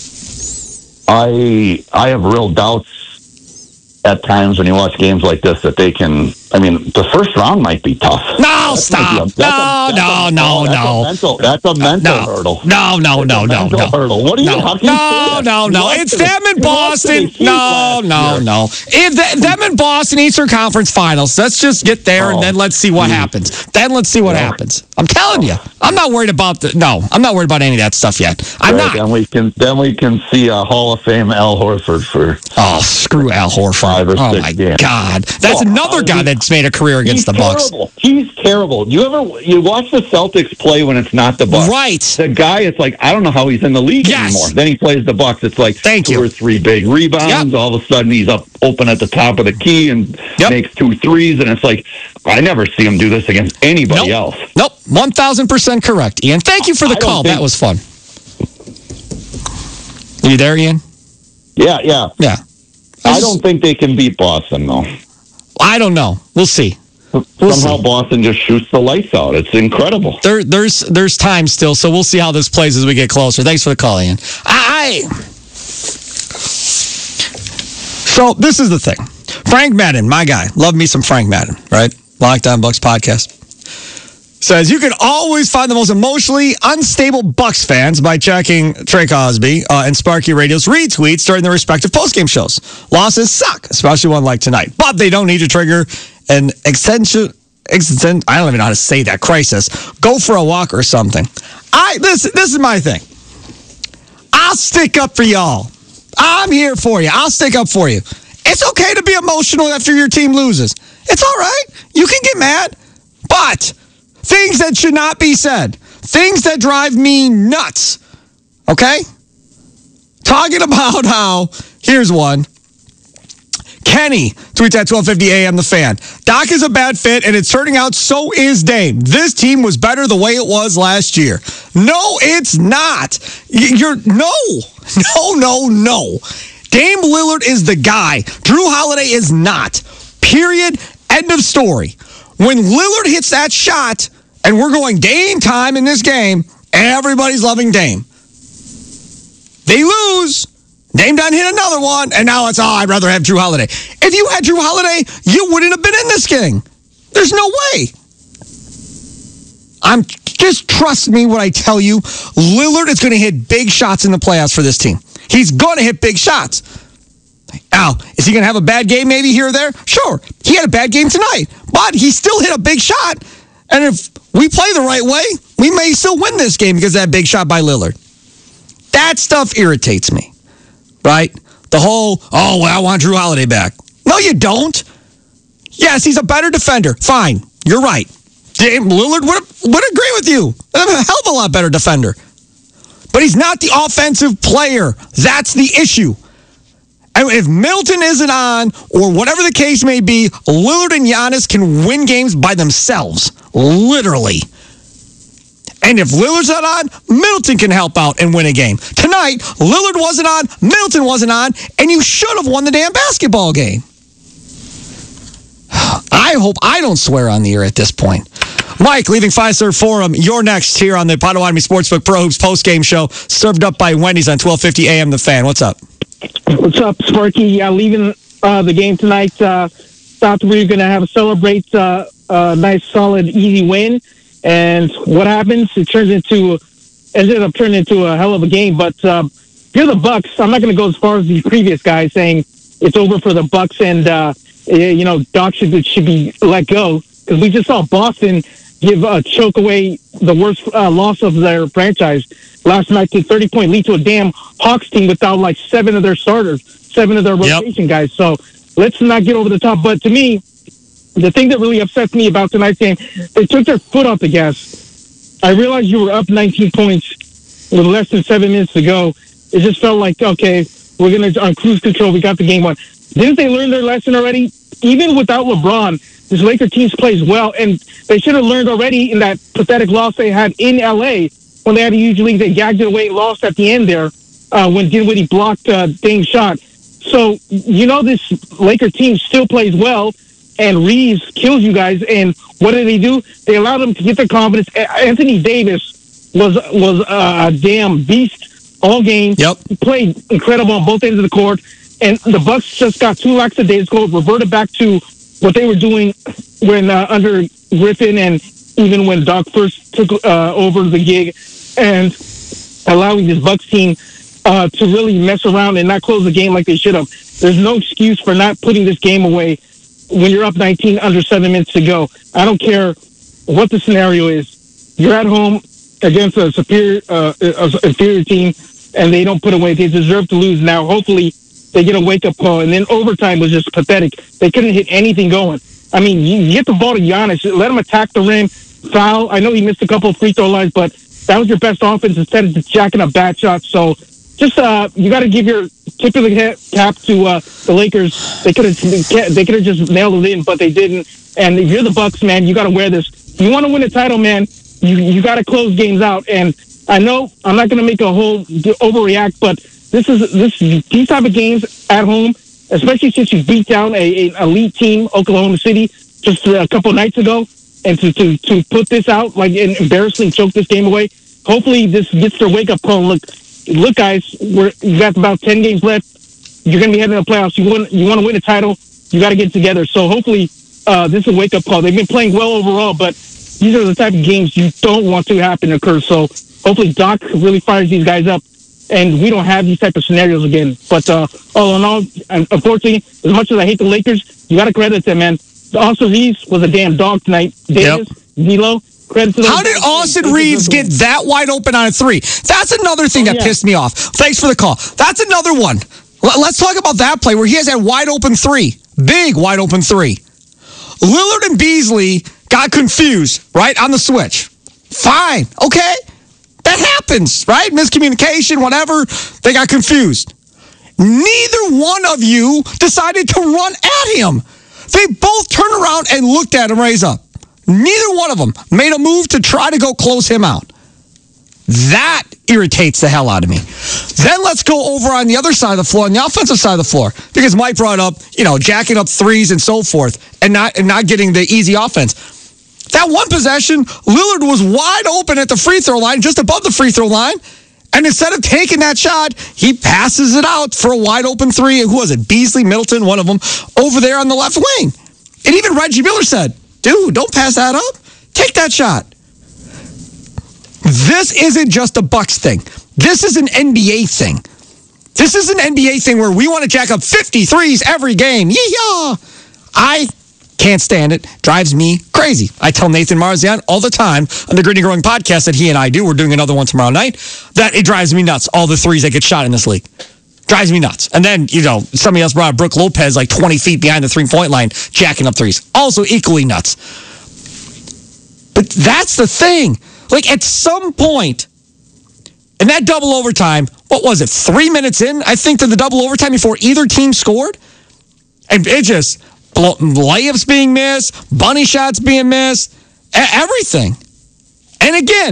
I have real doubts at times when you watch games like this that they can. I mean, the first round might be tough. No, stop. No. That's a mental hurdle. No. Hurdle. What are you? No. It's them in Boston. No. If them in Boston Eastern Conference Finals. Let's just get there and then let's see what happens. happens. I'm telling you, I'm not worried about I'm not worried about any of that stuff yet. I'm not. Then we can see a Hall of Fame Al Horford for. Oh, screw Al Horford. 5 or 6 games. Oh my God, that's another guy that's made a career against the Bucks. He's terrible. You watch the Celtics play when it's not the Bucks. Right. The guy, it's like, I don't know how he's in the league anymore. Then he plays the Bucks. It's like 2 or 3 big rebounds. All of a sudden he's up open at the top of the key and makes 2 threes. And it's like, I never see him do this against anybody else. Nope. 1,000% correct, Ian. Thank you for the call. That was fun. Are you there, Ian? Yeah. I don't think they can beat Boston, though. I don't know. We'll see. Somehow Boston just shoots the lights out. It's incredible. There's time still, so we'll see how this plays as we get closer. Thanks for the call, Ian. So this is the thing. Frank Madden, my guy. Love me some Frank Madden, right? Locked On Bucks podcast. Says you can always find the most emotionally unstable Bucks fans by checking Trey Cosby and Sparky Radio's retweets during their respective postgame shows. Losses suck, especially one like tonight, but they don't need to trigger an extension. I don't even know how to say that. Crisis. Go for a walk or something. This is my thing. I'll stick up for y'all. I'm here for you. I'll stick up for you. It's okay to be emotional after your team loses. It's all right. You can get mad, but things that should not be said. Things that drive me nuts. Okay? Talking about how, here's one. Kenny tweets at 12:50 a.m. The Fan. Doc is a bad fit, and it's turning out so is Dame. This team was better the way it was last year. No, it's not. No. Dame Lillard is the guy. Drew Holiday is not. Period. End of story. When Lillard hits that shot, and we're going Dame time in this game, everybody's loving Dame. They lose. Dame done hit another one, and now it's, I'd rather have Drew Holiday. If you had Drew Holiday, you wouldn't have been in this game. There's no way. Just trust me when I tell you, Lillard is going to hit big shots in the playoffs for this team. He's going to hit big shots. Now, is he going to have a bad game maybe here or there? Sure. He had a bad game tonight, but he still hit a big shot. And if we play the right way, we may still win this game because of that big shot by Lillard. That stuff irritates me, right? The whole, I want Drew Holiday back. No, you don't. Yes, he's a better defender. Fine. You're right. Dame Lillard would agree with you. A hell of a lot better defender. But he's not the offensive player. That's the issue. And if Middleton isn't on, or whatever the case may be, Lillard and Giannis can win games by themselves. Literally. And if Lillard's not on, Middleton can help out and win a game. Tonight, Lillard wasn't on, Middleton wasn't on, and you should have won the damn basketball game. I hope I don't swear on the air at this point. Mike, leaving Fiserv Forum, you're next here on the Potawatomi Sportsbook Pro Hoops postgame show, served up by Wendy's on 1250 AM The Fan. What's up? What's up, Sparky? Leaving the game tonight, thought we were going to celebrate a nice, solid, easy win. And what happens? It ended up turning into a hell of a game. But you're the Bucks. I'm not going to go as far as the previous guy saying it's over for the Bucks and Doc should be let go, because we just saw Boston choke away the worst loss of their franchise last night to 30-point lead to a damn Hawks team without like 7 of their starters, 7 of their rotation guys. So let's not get over the top. But to me, the thing that really upsets me about tonight's game, they took their foot off the gas. I realized you were up 19 points with less than 7 minutes to go. It just felt like, okay, we're going to, on cruise control, we got the game won. Didn't they learn their lesson already? Even without LeBron, this Laker team plays well, and they should have learned already in that pathetic loss they had in L.A. when they had a huge lead. They gagged it away and lost at the end there when Dinwiddie blocked Dame's shot. So, this Laker team still plays well, and Reeves kills you guys. And what did they do? They allowed them to get their confidence. Anthony Davis was a damn beast all game. Yep. He played incredible on both ends of the court. And the Bucks just got 2 lackadaisical, reverted back to what they were doing when under Griffin, and even when Doc first took over the gig, and allowing this Bucks team to really mess around and not close the game like they should have. There's no excuse for not putting this game away when you're up 19 under 7 minutes to go. I don't care what the scenario is. You're at home against a inferior team, and they don't put away. They deserve to lose now. Hopefully, they get a wake-up call. And then overtime was just pathetic. They couldn't hit anything going. I mean, you get the ball to Giannis, let him attack the rim, foul. I know he missed a couple of free throw lines, but that was your best offense instead of just jacking up bad shots. So just you got to give your tip of the cap to the Lakers. They could have just nailed it in, but they didn't. And if you're the Bucks, man, you got to wear this. If you want to win a title, man, you got to close games out. And I know I'm not going to make a whole overreact, but these type of games at home, especially since you beat down an elite team, Oklahoma City, just a couple nights ago, and to put this out like and embarrassingly choke this game away. Hopefully, this gets their wake up call. Look, guys, you got about 10 games left. You're going to be heading to the playoffs. You want to win a title. You got to get together. So hopefully, this is a wake up call. They've been playing well overall, but these are the type of games you don't want to happen to occur. So hopefully, Doc really fires these guys up, and we don't have these type of scenarios again. But all in all, unfortunately, as much as I hate the Lakers, you got to credit them, man. Austin Reeves was a damn dog tonight. Davis, D'Lo, credit to them. How did Austin Reeves get that wide open on a 3? That's another thing that pissed me off. Thanks for the call. That's another one. Let's talk about that play where he has that wide open 3. Big wide open 3. Lillard and Beasley got confused, right, on the switch. Fine. Okay. That happens, right? Miscommunication, whatever. They got confused. Neither one of you decided to run at him. They both turned around and looked at him raise up. Neither one of them made a move to try to go close him out. That irritates the hell out of me. Then let's go over on the other side of the floor, on the offensive side of the floor, because Mike brought up, jacking up threes and so forth, and not getting the easy offense. That one possession, Lillard was wide open at the free throw line, just above the free throw line. And instead of taking that shot, he passes it out for a wide open 3. Who was it? Beasley, Middleton, one of them, over there on the left wing. And even Reggie Miller said, dude, don't pass that up. Take that shot. This isn't just a Bucks thing. This is an NBA thing. This is an NBA thing where we want to jack up 53s every game. Yee-yaw! I can't stand it. Drives me crazy. I tell Nathan Marzian all the time on the Gritty Growing podcast that he and I do. We're doing another one tomorrow night. That it drives me nuts. All the threes that get shot in this league. Drives me nuts. And then, somebody else brought up Brook Lopez like 20 feet behind the 3-point line, jacking up threes. Also equally nuts. But that's the thing. Like at some point, in that double overtime, what was it, 3 minutes in, I think, to the double overtime before either team scored? And it just... layups being missed, bunny shots being missed, everything. And again,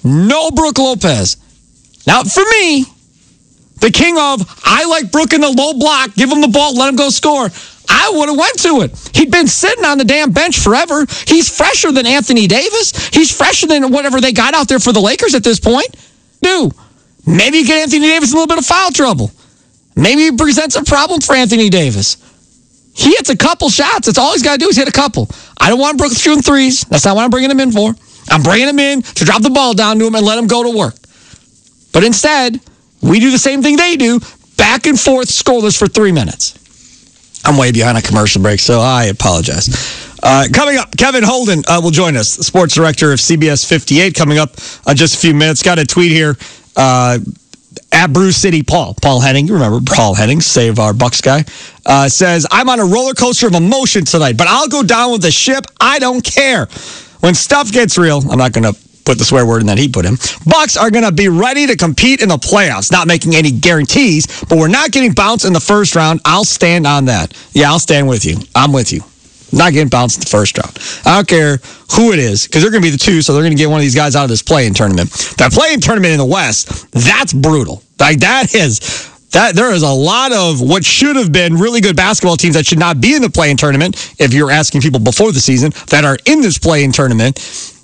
No Brook Lopez. Now, for me, the king of, I like Brook in the low block, give him the ball, let him go score. I would have went to it. He'd been sitting on the damn bench forever. He's fresher than Anthony Davis. He's fresher than whatever they got out there for the Lakers at this point. Dude, maybe you get Anthony Davis in a little bit of foul trouble. Maybe he presents a problem for Anthony Davis. He hits a couple shots. That's all he's got to do is hit a couple. I don't want Brook shooting threes. That's not what I'm bringing him in for. I'm bringing him in to drop the ball down to him and let him go to work. But instead, we do the same thing they do, back and forth, scoreless for 3 minutes. I'm way behind a commercial break, so I apologize. Coming up, Kevin Holden will join us, the sports director of CBS 58, coming up in just a few minutes. Got a tweet here at Brew City Paul Henning. You remember Paul Henning, save our Bucks guy, says, I'm on a roller coaster of emotion tonight, but I'll go down with the ship. I don't care. When stuff gets real, I'm not going to put the swear word in that he put in. Bucks are going to be ready to compete in the playoffs. Not making any guarantees, but we're not getting bounced in the first round. I'll stand on that. Yeah, I'll stand with you. I'm with you. Not getting bounced in the first round. I don't care who it is, because they're going to be the 2, so they're going to get one of these guys out of this play-in tournament. That play-in tournament in the West, that's brutal. Like, there is a lot of what should have been really good basketball teams that should not be in the play-in tournament, if you're asking people before the season, that are in this play-in tournament.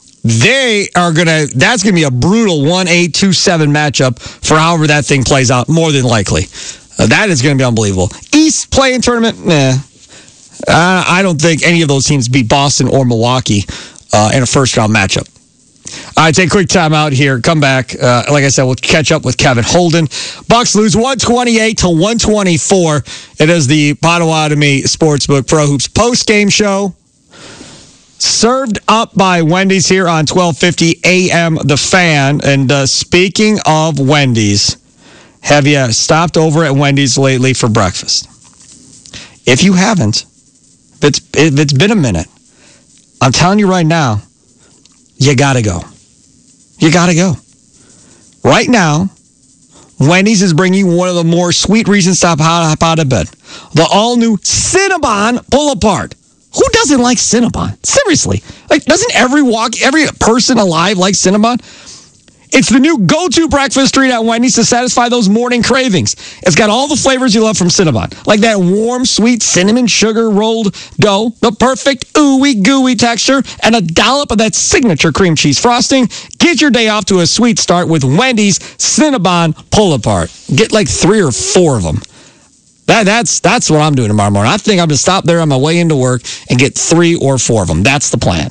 That's going to be a brutal 1-8, 2-7 matchup for however that thing plays out, more than likely. That is going to be unbelievable. East play-in tournament, I don't think any of those teams beat Boston or Milwaukee in a first-round matchup. All right, take a quick time out here. Come back. Like I said, we'll catch up with Kevin Holden. Bucks lose 128-124. It is the Potawatomi Sportsbook Pro Hoops post-game show. Served up by Wendy's here on 1250 AM The Fan. And speaking of Wendy's, have you stopped over at Wendy's lately for breakfast? If you haven't, if it's been a minute, I'm telling you right now, you got to go. You got to go. Right now, Wendy's is bringing you one of the more sweet reasons to hop out of bed. The all-new Cinnabon Pull-Apart. Who doesn't like Cinnabon? Seriously. Like, doesn't every person alive like Cinnabon? It's the new go-to breakfast treat at Wendy's to satisfy those morning cravings. It's got all the flavors you love from Cinnabon, like that warm, sweet cinnamon sugar rolled dough, the perfect ooey gooey texture, and a dollop of that signature cream cheese frosting. Get your day off to a sweet start with Wendy's Cinnabon Pull-Apart. Get like 3 or 4 of them. That's what I'm doing tomorrow morning. I think I'm going to stop there on my way into work and get 3 or 4 of them. That's the plan.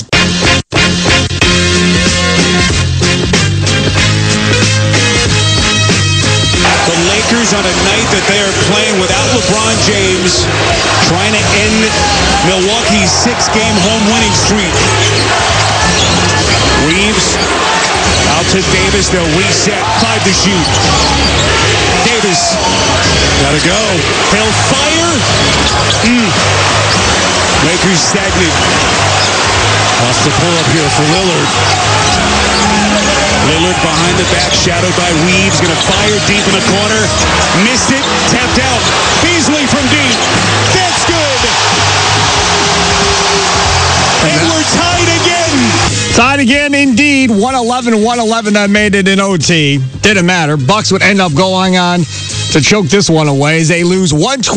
The Lakers on a night that they are playing without LeBron James, trying to end Milwaukee's 6-game home winning streak. Reeves out to Davis. They'll reset. 5 to shoot. Davis. Gotta go. He'll fire. Lakers stagnant. Lost the pull up here for Lillard. Lillard behind the back, shadowed by Reeves. Gonna fire deep in the corner. Missed it. Tapped out. Beasley from deep. That's good. And we're tied again. Tied again, indeed. 111-111. That made it in OT. Didn't matter. Bucks would end up going on to choke this one away as they lose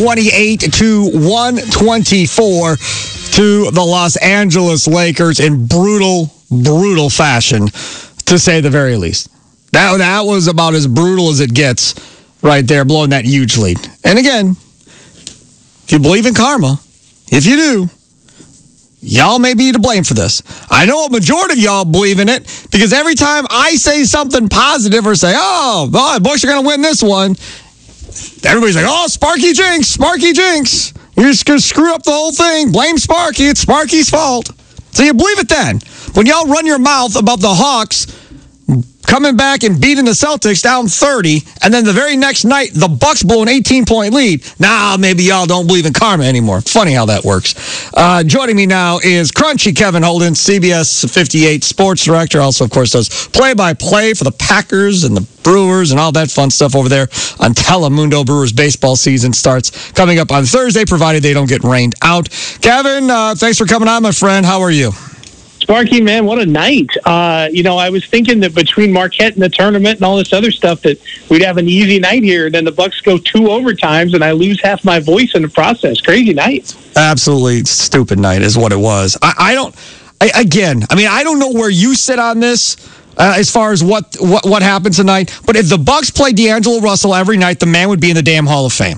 128-124 to the Los Angeles Lakers in brutal, brutal fashion, to say the very least. That was about as brutal as it gets right there, blowing that huge lead. And again, if you believe in karma, if you do, y'all may be to blame for this. I know a majority of y'all believe in it because every time I say something positive or say, oh, Bucks are going to win this one, everybody's like, oh, Sparky Jinx. You're just going to screw up the whole thing. Blame Sparky. It's Sparky's fault. So you believe it then. When y'all run your mouth about the Hawks coming back and beating the Celtics down 30, and then the very next night, the Bucks blow an 18-point lead. Now, maybe y'all don't believe in karma anymore. Funny how that works. Joining me now is Crunchy Kevin Holden, CBS 58 sports director. Also, of course, does play-by-play for the Packers and the Brewers and all that fun stuff over there on Telemundo. Brewers baseball season starts coming up on Thursday, provided they don't get rained out. Kevin, thanks for coming on, my friend. How are you? Sparky, man, what a night. I was thinking that between Marquette and the tournament and all this other stuff that we'd have an easy night here. Then the Bucks go 2 overtimes, and I lose half my voice in the process. Crazy night. Absolutely stupid night is what it was. I don't know where you sit on this as far as what happened tonight, but if the Bucks played D'Angelo Russell every night, the man would be in the damn Hall of Fame.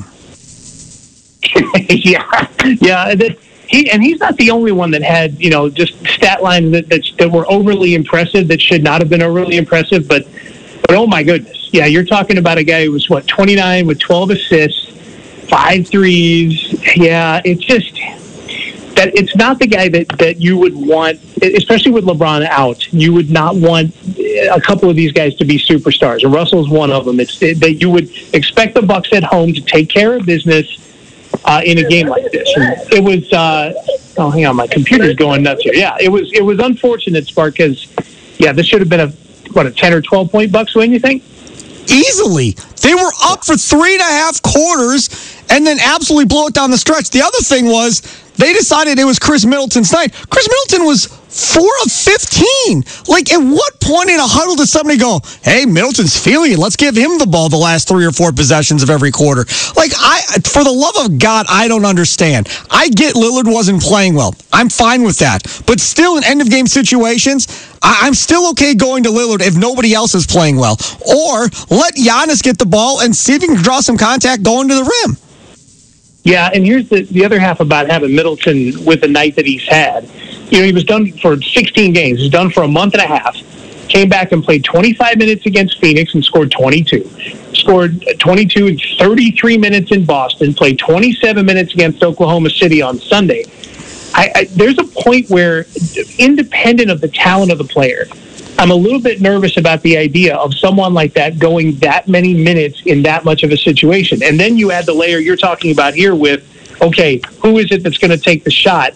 Yeah. He's not the only one that had, just stat lines that were overly impressive that should not have been overly impressive. But oh my goodness. Yeah, you're talking about a guy who was, 29 with 12 assists, 5 threes. Yeah, it's just that it's not the guy that you would want, especially with LeBron out. You would not want a couple of these guys to be superstars. And Russell's one of them. It's that you would expect the Bucks at home to take care of business in a game like this. And it was, hang on, my computer's going nuts here. Yeah, it was unfortunate, Spark, because, this should have been a 10 or 12 point Bucks win, you think? Easily. They were up for 3.5 quarters and then absolutely blow it down the stretch. The other thing was they decided it was Chris Middleton's night. Chris Middleton was 4 of 15. Like, at what point in a huddle did somebody go, hey, Middleton's feeling it. Let's give him the ball the last 3 or 4 possessions of every quarter. Like, for the love of God, I don't understand. I get Lillard wasn't playing well. I'm fine with that. But still, in end-of-game situations, I'm still okay going to Lillard if nobody else is playing well. Or let Giannis get the ball and see if he can draw some contact going to the rim. Yeah, and here's the other half about having Middleton with the night that he's had. He was done for 16 games. He's done for a month and a half. Came back and played 25 minutes against Phoenix and scored 22. Scored 22 in 33 minutes in Boston. Played 27 minutes against Oklahoma City on Sunday. There's a point where, independent of the talent of the player, I'm a little bit nervous about the idea of someone like that going that many minutes in that much of a situation. And then you add the layer you're talking about here with, okay, who is it that's going to take the shot?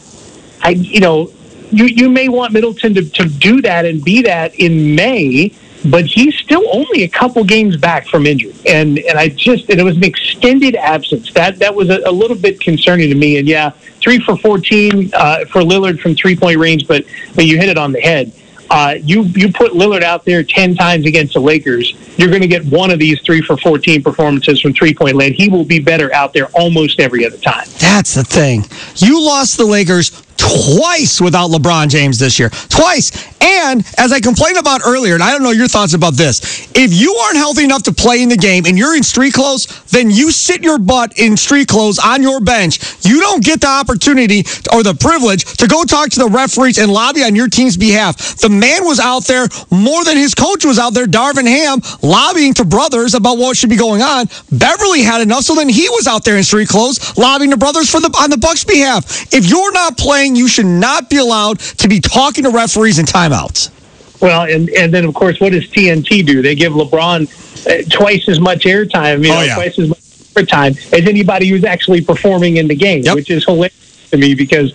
You may want Middleton to do that and be that in May, but he's still only a couple games back from injury. And it was an extended absence. That was a little bit concerning to me. And 3 for 14 for Lillard from 3-point range, but you hit it on the head. You put Lillard out there 10 times against the Lakers, you're going to get one of these 3 for 14 performances from 3-point land. He will be better out there almost every other time. That's the thing. You lost the Lakers twice without LeBron James this year. Twice. And as I complained about earlier, and I don't know your thoughts about this, if you aren't healthy enough to play in the game and you're in street clothes, then you sit your butt in street clothes on your bench. You don't get the opportunity or the privilege to go talk to the referees and lobby on your team's behalf. The man was out there more than his coach was out there, Darvin Ham, lobbying to brothers about what should be going on. Beverly had enough, so then he was out there in street clothes lobbying to brothers on the Bucks' behalf. If you're not playing, you should not be allowed to be talking to referees in timeouts. Well, and then, of course, what does TNT do? They give LeBron twice as much airtime, twice as much time as anybody who's actually performing in the game, which is hilarious to me because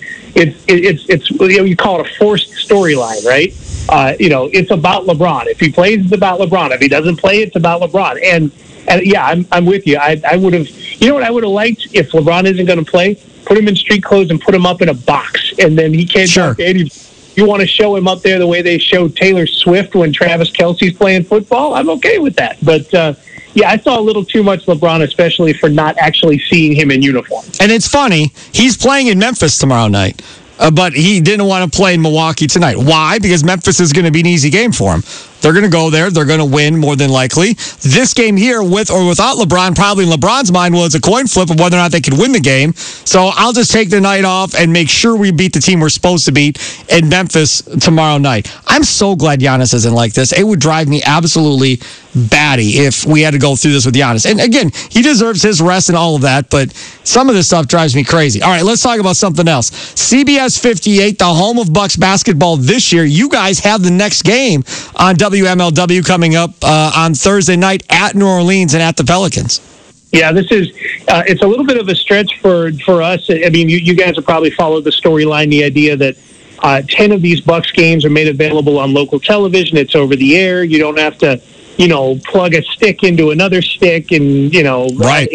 it's you call it a forced storyline, right? It's about LeBron. If he plays, it's about LeBron. If he doesn't play, it's about LeBron. And I'm with you. I would have, what I would have liked if LeBron isn't going to play? Put him in street clothes and put him up in a box, and then he can't talk to anybody. You want to show him up there the way they showed Taylor Swift when Travis Kelce's playing football? I'm okay with that. But, I saw a little too much LeBron, especially for not actually seeing him in uniform. And it's funny, he's playing in Memphis tomorrow night, but he didn't want to play in Milwaukee tonight. Why? Because Memphis is going to be an easy game for him. They're going to go there. They're going to win more than likely. This game here, with or without LeBron, probably in LeBron's mind was a coin flip of whether or not they could win the game. So I'll just take the night off and make sure we beat the team we're supposed to beat in Memphis tomorrow night. I'm so glad Giannis isn't like this. It would drive me absolutely batty if we had to go through this with Giannis. And again, he deserves his rest and all of that, but some of this stuff drives me crazy. All right, let's talk about something else. CBS 58, the home of Bucks basketball this year. You guys have the next game on WMLW coming up on Thursday night at New Orleans and at the Pelicans. Yeah, this is it's a little bit of a stretch for us. I mean, you guys have probably followed the storyline, the idea that 10 of these Bucks games are made available on local television. It's over the air. You don't have to, plug a stick into another stick and, right. 8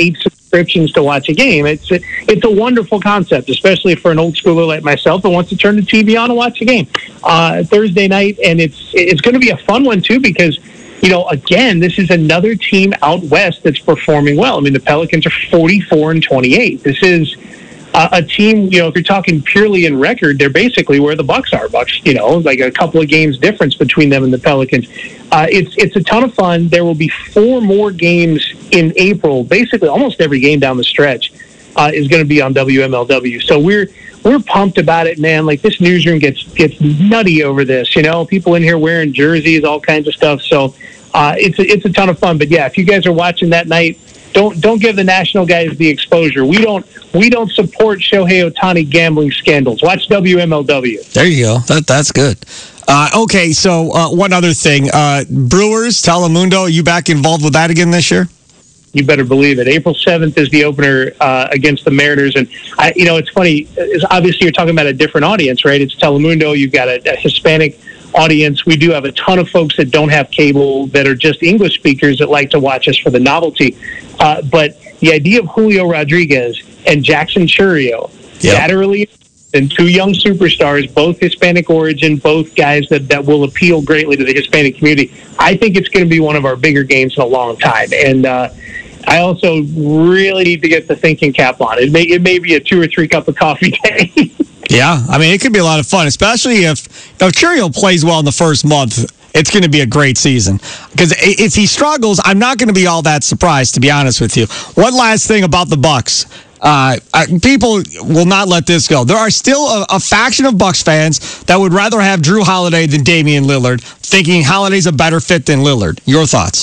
subscriptions to watch a game. It's a wonderful concept, especially for an old schooler like myself that wants to turn the TV on and watch a game Thursday night. And it's going to be a fun one too, because again, this is another team out west that's performing well. I mean, the Pelicans are 44-28. This is a team, if you're talking purely in record, they're basically where the Bucks are. Bucks, like a couple of games difference between them and the Pelicans. It's a ton of fun. There will be 4 more games in April. Basically, almost every game down the stretch is going to be on WMLW. So we're pumped about it, man. Like, this newsroom gets nutty over this. People in here wearing jerseys, all kinds of stuff. So it's a ton of fun. But yeah, if you guys are watching that night, don't give the national guys the exposure. We don't support Shohei Ohtani gambling scandals. Watch WMLW. There you go. That's good. Okay, so one other thing. Brewers, Telemundo, you back involved with that again this year? You better believe it. April 7th is the opener against the Mariners. And, it's funny. Obviously, you're talking about a different audience, right? It's Telemundo. You've got a Hispanic audience. We do have a ton of folks that don't have cable that are just English speakers that like to watch us for the novelty. But the idea of Julio Rodriguez and Jackson Chourio, laterally, and 2 young superstars, both Hispanic origin, both guys that will appeal greatly to the Hispanic community. I think it's going to be one of our bigger games in a long time. And I also really need to get the thinking cap on. It may be a 2 or 3 cup of coffee day. Yeah, I mean, it could be a lot of fun, especially if Chourio plays well in the first month. It's going to be a great season. Because if he struggles, I'm not going to be all that surprised, to be honest with you. One last thing about the Bucks. People will not let this go. There are still a faction of Bucks fans that would rather have Drew Holiday than Damian Lillard, thinking Holiday's a better fit than Lillard. Your thoughts?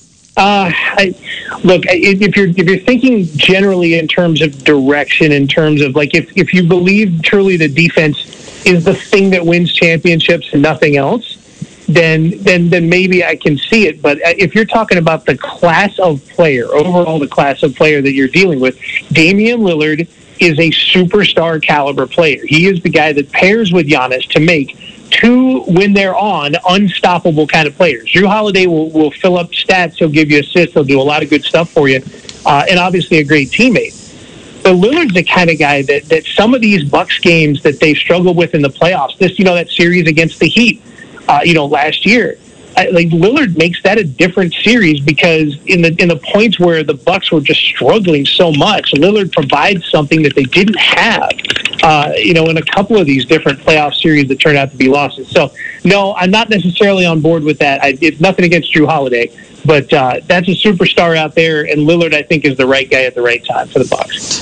Look, if you're thinking generally in terms of direction, in terms of like if you believe truly the defense is the thing that wins championships and nothing else, then maybe I can see it. But if you're talking about the class of player, overall the class of player that you're dealing with, Damian Lillard is a superstar caliber player. He is the guy that pairs with Giannis to make 2, when they're on, unstoppable kind of players. Drew Holiday will fill up stats. He'll give you assists. He'll do a lot of good stuff for you. And obviously a great teammate. But Lillard's the kind of guy that some of these Bucks games that they struggled with in the playoffs, that series against the Heat, last year, Lillard makes that a different series because in the points where the Bucks were just struggling so much, Lillard provides something that they didn't have, in a couple of these different playoff series that turned out to be losses. So, no, I'm not necessarily on board with that. It's nothing against Drew Holiday, but that's a superstar out there, and Lillard, I think, is the right guy at the right time for the Bucks.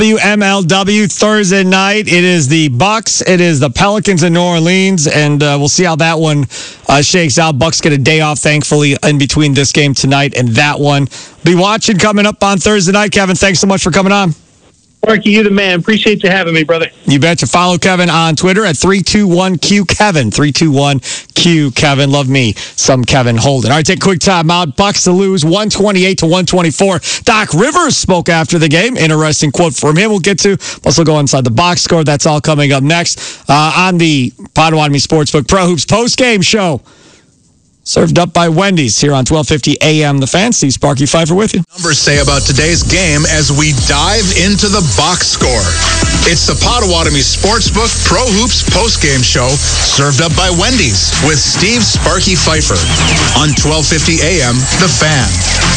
WMLW Thursday night. It is the Bucks. It is the Pelicans in New Orleans, and we'll see how that one shakes out. Bucks get a day off, thankfully, in between this game tonight and that one. Be watching coming up on Thursday night. Kevin, thanks so much for coming on. Marky, you're the man. Appreciate you having me, brother. You betcha. Follow Kevin on Twitter at 321QKevin. 321QKevin. Love me some Kevin Holden. All right, take a quick time out. Bucks to lose 128-124. Doc Rivers spoke after the game. Interesting quote from him we'll get to. Plus, we'll go inside the box score. That's all coming up next on the Potawatomi Sportsbook Pro Hoops post-game show. Served up by Wendy's here on 1250 AM The Fan. Steve Sparky Pfeiffer with you. Numbers say about today's game as we dive into the box score. It's the Potawatomi Sportsbook Pro Hoops postgame show served up by Wendy's with Steve Sparky Pfeiffer on 1250 AM The Fan.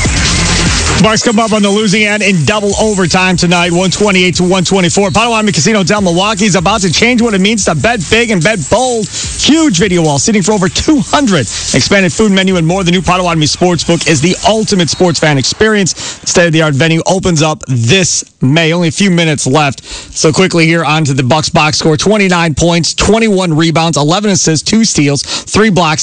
Bucks come up on the losing end in double overtime tonight, 128-124. Potawatomi Casino Del Milwaukee is about to change what it means to bet big and bet bold. Huge video wall sitting for over 200. Expanded food menu and more. The new Potawatomi Sportsbook is the ultimate sports fan experience. State-of-the-art venue opens up this May. Only a few minutes left. So quickly here on to the Bucks box score. 29 points, 21 rebounds, 11 assists, 2 steals, 3 blocks,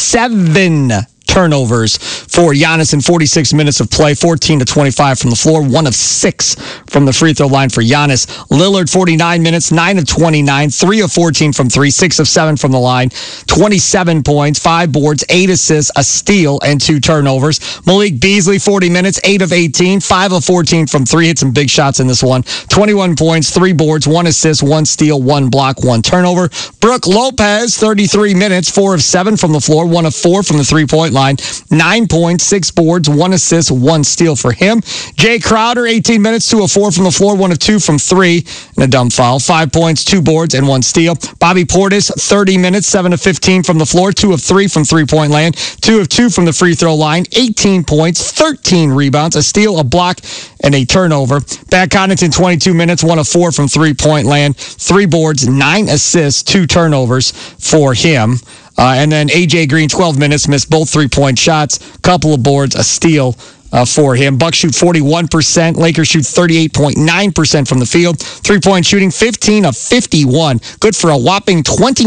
7 turnovers for Giannis in 46 minutes of play, 14-25 from the floor, 1 of 6 from the free throw line for Giannis. Lillard, 49 minutes, 9 of 29, 3 of 14 from 3, 6 of 7 from the line, 27 points, 5 boards, 8 assists, a steal, and 2 turnovers. Malik Beasley, 40 minutes, 8 of 18, 5 of 14 from 3, hit some big shots in this one, 21 points, 3 boards, 1 assist, 1 steal, 1 block, 1 turnover. Brooke Lopez, 33 minutes, 4 of 7 from the floor, 1 of 4 from the three-point line. line. 9 points, 6 boards, 1 assist, 1 steal for him. Jay Crowder, 18 minutes, 2 of 4 from the floor, 1 of 2 from 3, and a dumb foul. 5 points, 2 boards, and 1 steal. Bobby Portis, 30 minutes, 7 of 15 from the floor, 2 of 3 from three-point land, 2 of 2 from the free throw line, 18 points, 13 rebounds, a steal, a block, and a turnover. Pat Connaughton, 22 minutes, 1 of 4 from three-point land, 3 boards, 9 assists, 2 turnovers for him. And then A.J. Green, 12 minutes, missed both three-point shots, couple of boards, a steal for him. Bucks shoot 41%. Lakers shoot 38.9% from the field. Three-point shooting, 15 of 51. Good for a whopping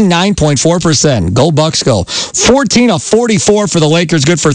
29.4%. Go Bucks, go. 14 of 44 for the Lakers. Good for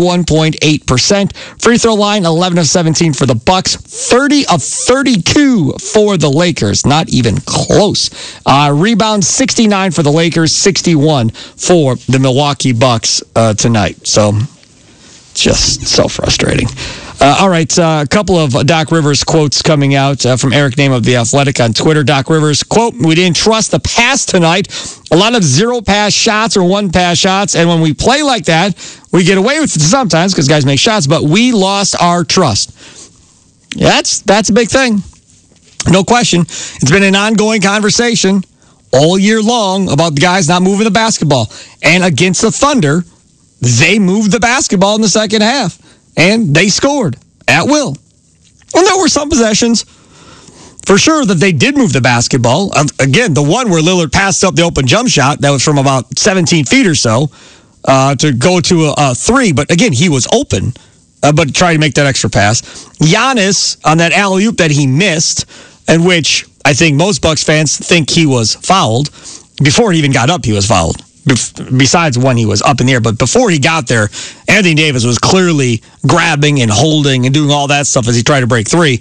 31.8%. Free throw line, 11 of 17 for the Bucks. 30 of 32 for the Lakers. Not even close. Rebound, 69 for the Lakers, 61 for the Milwaukee Bucks tonight. So just so frustrating. All right, a couple of Doc Rivers quotes coming out from Eric Name of The Athletic on Twitter. Doc Rivers, quote, "We didn't trust the pass tonight. A lot of 0-pass shots or 1-pass shots, and when we play like that, we get away with it sometimes because guys make shots, but we lost our trust." Yeah, that's a big thing. No question. It's been an ongoing conversation all year long about the guys not moving the basketball. And against the Thunder, they moved the basketball in the second half, and they scored at will. And there were some possessions, for sure, that they did move the basketball. Again, the one where Lillard passed up the open jump shot, that was from about 17 feet or so, to go to a 3. But again, he was open, but tried to make that extra pass. Giannis, on that alley-oop that he missed, in which I think most Bucks fans think he was fouled. Before he even got up, he was fouled. Besides when he was up in the air. But before he got there, Anthony Davis was clearly grabbing and holding and doing all that stuff as he tried to break free.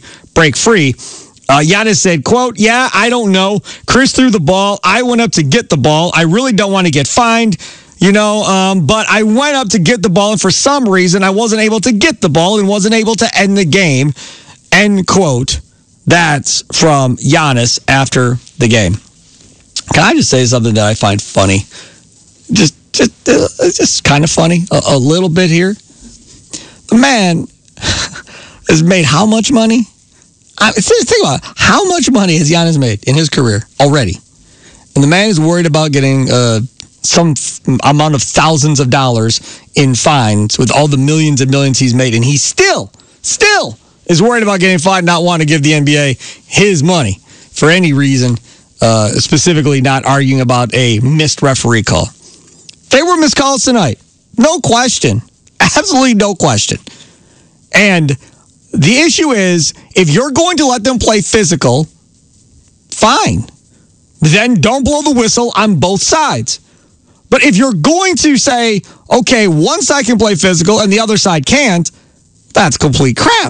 Giannis said, quote, "Yeah, I don't know. Chris threw the ball. I went up to get the ball. I really don't want to get fined, but I went up to get the ball, and for some reason, I wasn't able to get the ball and wasn't able to end the game." End quote. That's from Giannis after the game. Can I just say something that I find funny? Just kind of funny, a little bit here. The man has made how much money? Think about it. How much money has Giannis made in his career already? And the man is worried about getting some amount of thousands of dollars in fines with all the millions and millions he's made. And he still is worried about getting fined, not wanting to give the NBA his money for any reason, specifically not arguing about a missed referee call. They were missed calls tonight. No question. Absolutely no question. And the issue is, if you're going to let them play physical, fine. Then don't blow the whistle on both sides. But if you're going to say, okay, one side can play physical and the other side can't, that's complete crap.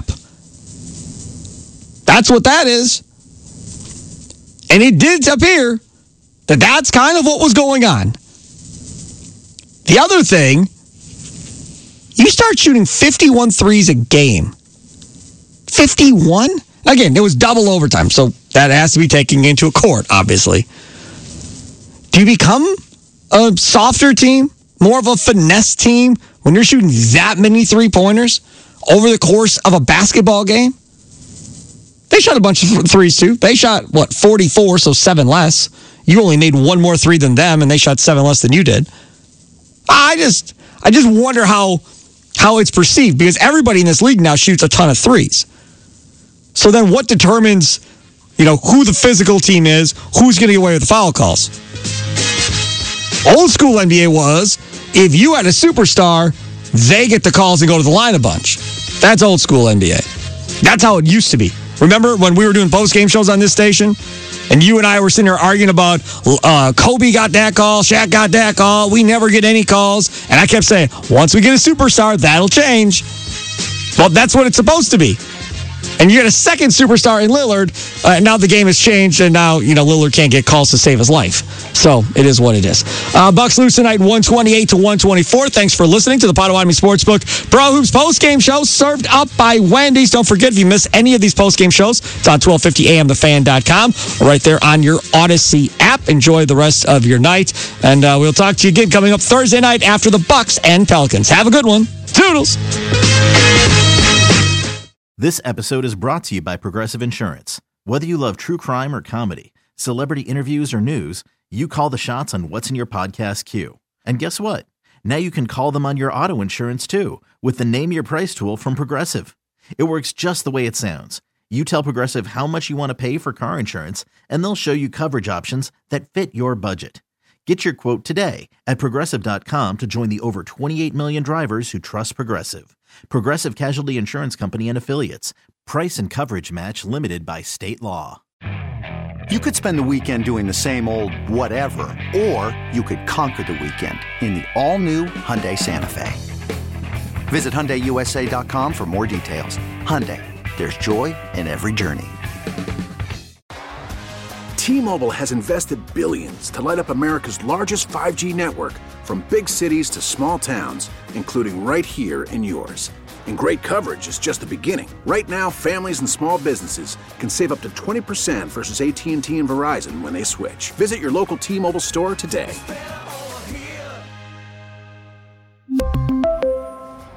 That's what that is. And it did appear that that's kind of what was going on. The other thing, you start shooting 51 threes a game. 51? Again, it was double overtime, so that has to be taken into account, obviously. Do you become a softer team, more of a finesse team, when you're shooting that many three-pointers over the course of a basketball game? They shot a bunch of threes, too. They shot, 44, so 7 less. You only made 1 more three than them, and they shot 7 less than you did. I just wonder how it's perceived, because everybody in this league now shoots a ton of threes. So then what determines, who the physical team is, who's going to get away with the foul calls? Old school NBA was, if you had a superstar, they get the calls and go to the line a bunch. That's old school NBA. That's how it used to be. Remember when we were doing post-game shows on this station? And you and I were sitting there arguing about Kobe got that call, Shaq got that call, we never get any calls. And I kept saying, once we get a superstar, that'll change. Well, that's what it's supposed to be. And you get a second superstar in Lillard. Now the game has changed, and now Lillard can't get calls to save his life. So it is what it is. Bucks lose tonight 128-124. Thanks for listening to the Potawatomi Sportsbook Pro Hoops postgame show served up by Wendy's. Don't forget, if you miss any of these postgame shows, it's on 1250amthefan.com or right there on your Odyssey app. Enjoy the rest of your night, and we'll talk to you again coming up Thursday night after the Bucks and Pelicans. Have a good one. Toodles. This episode is brought to you by Progressive Insurance. Whether you love true crime or comedy, celebrity interviews or news, you call the shots on what's in your podcast queue. And guess what? Now you can call them on your auto insurance too with the Name Your Price tool from Progressive. It works just the way it sounds. You tell Progressive how much you want to pay for car insurance, and they'll show you coverage options that fit your budget. Get your quote today at Progressive.com to join the over 28 million drivers who trust Progressive. Progressive Casualty Insurance Company and Affiliates. Price and coverage match limited by state law. You could spend the weekend doing the same old whatever, or you could conquer the weekend in the all-new Hyundai Santa Fe. Visit HyundaiUSA.com for more details. Hyundai, there's joy in every journey. T-Mobile has invested billions to light up America's largest 5G network, from big cities to small towns, including right here in yours. And great coverage is just the beginning. Right now, families and small businesses can save up to 20% versus AT&T and Verizon when they switch. Visit your local T-Mobile store today.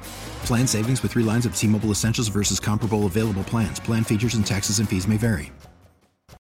Plan savings with 3 lines of T-Mobile Essentials versus comparable available plans. Plan features and taxes and fees may vary.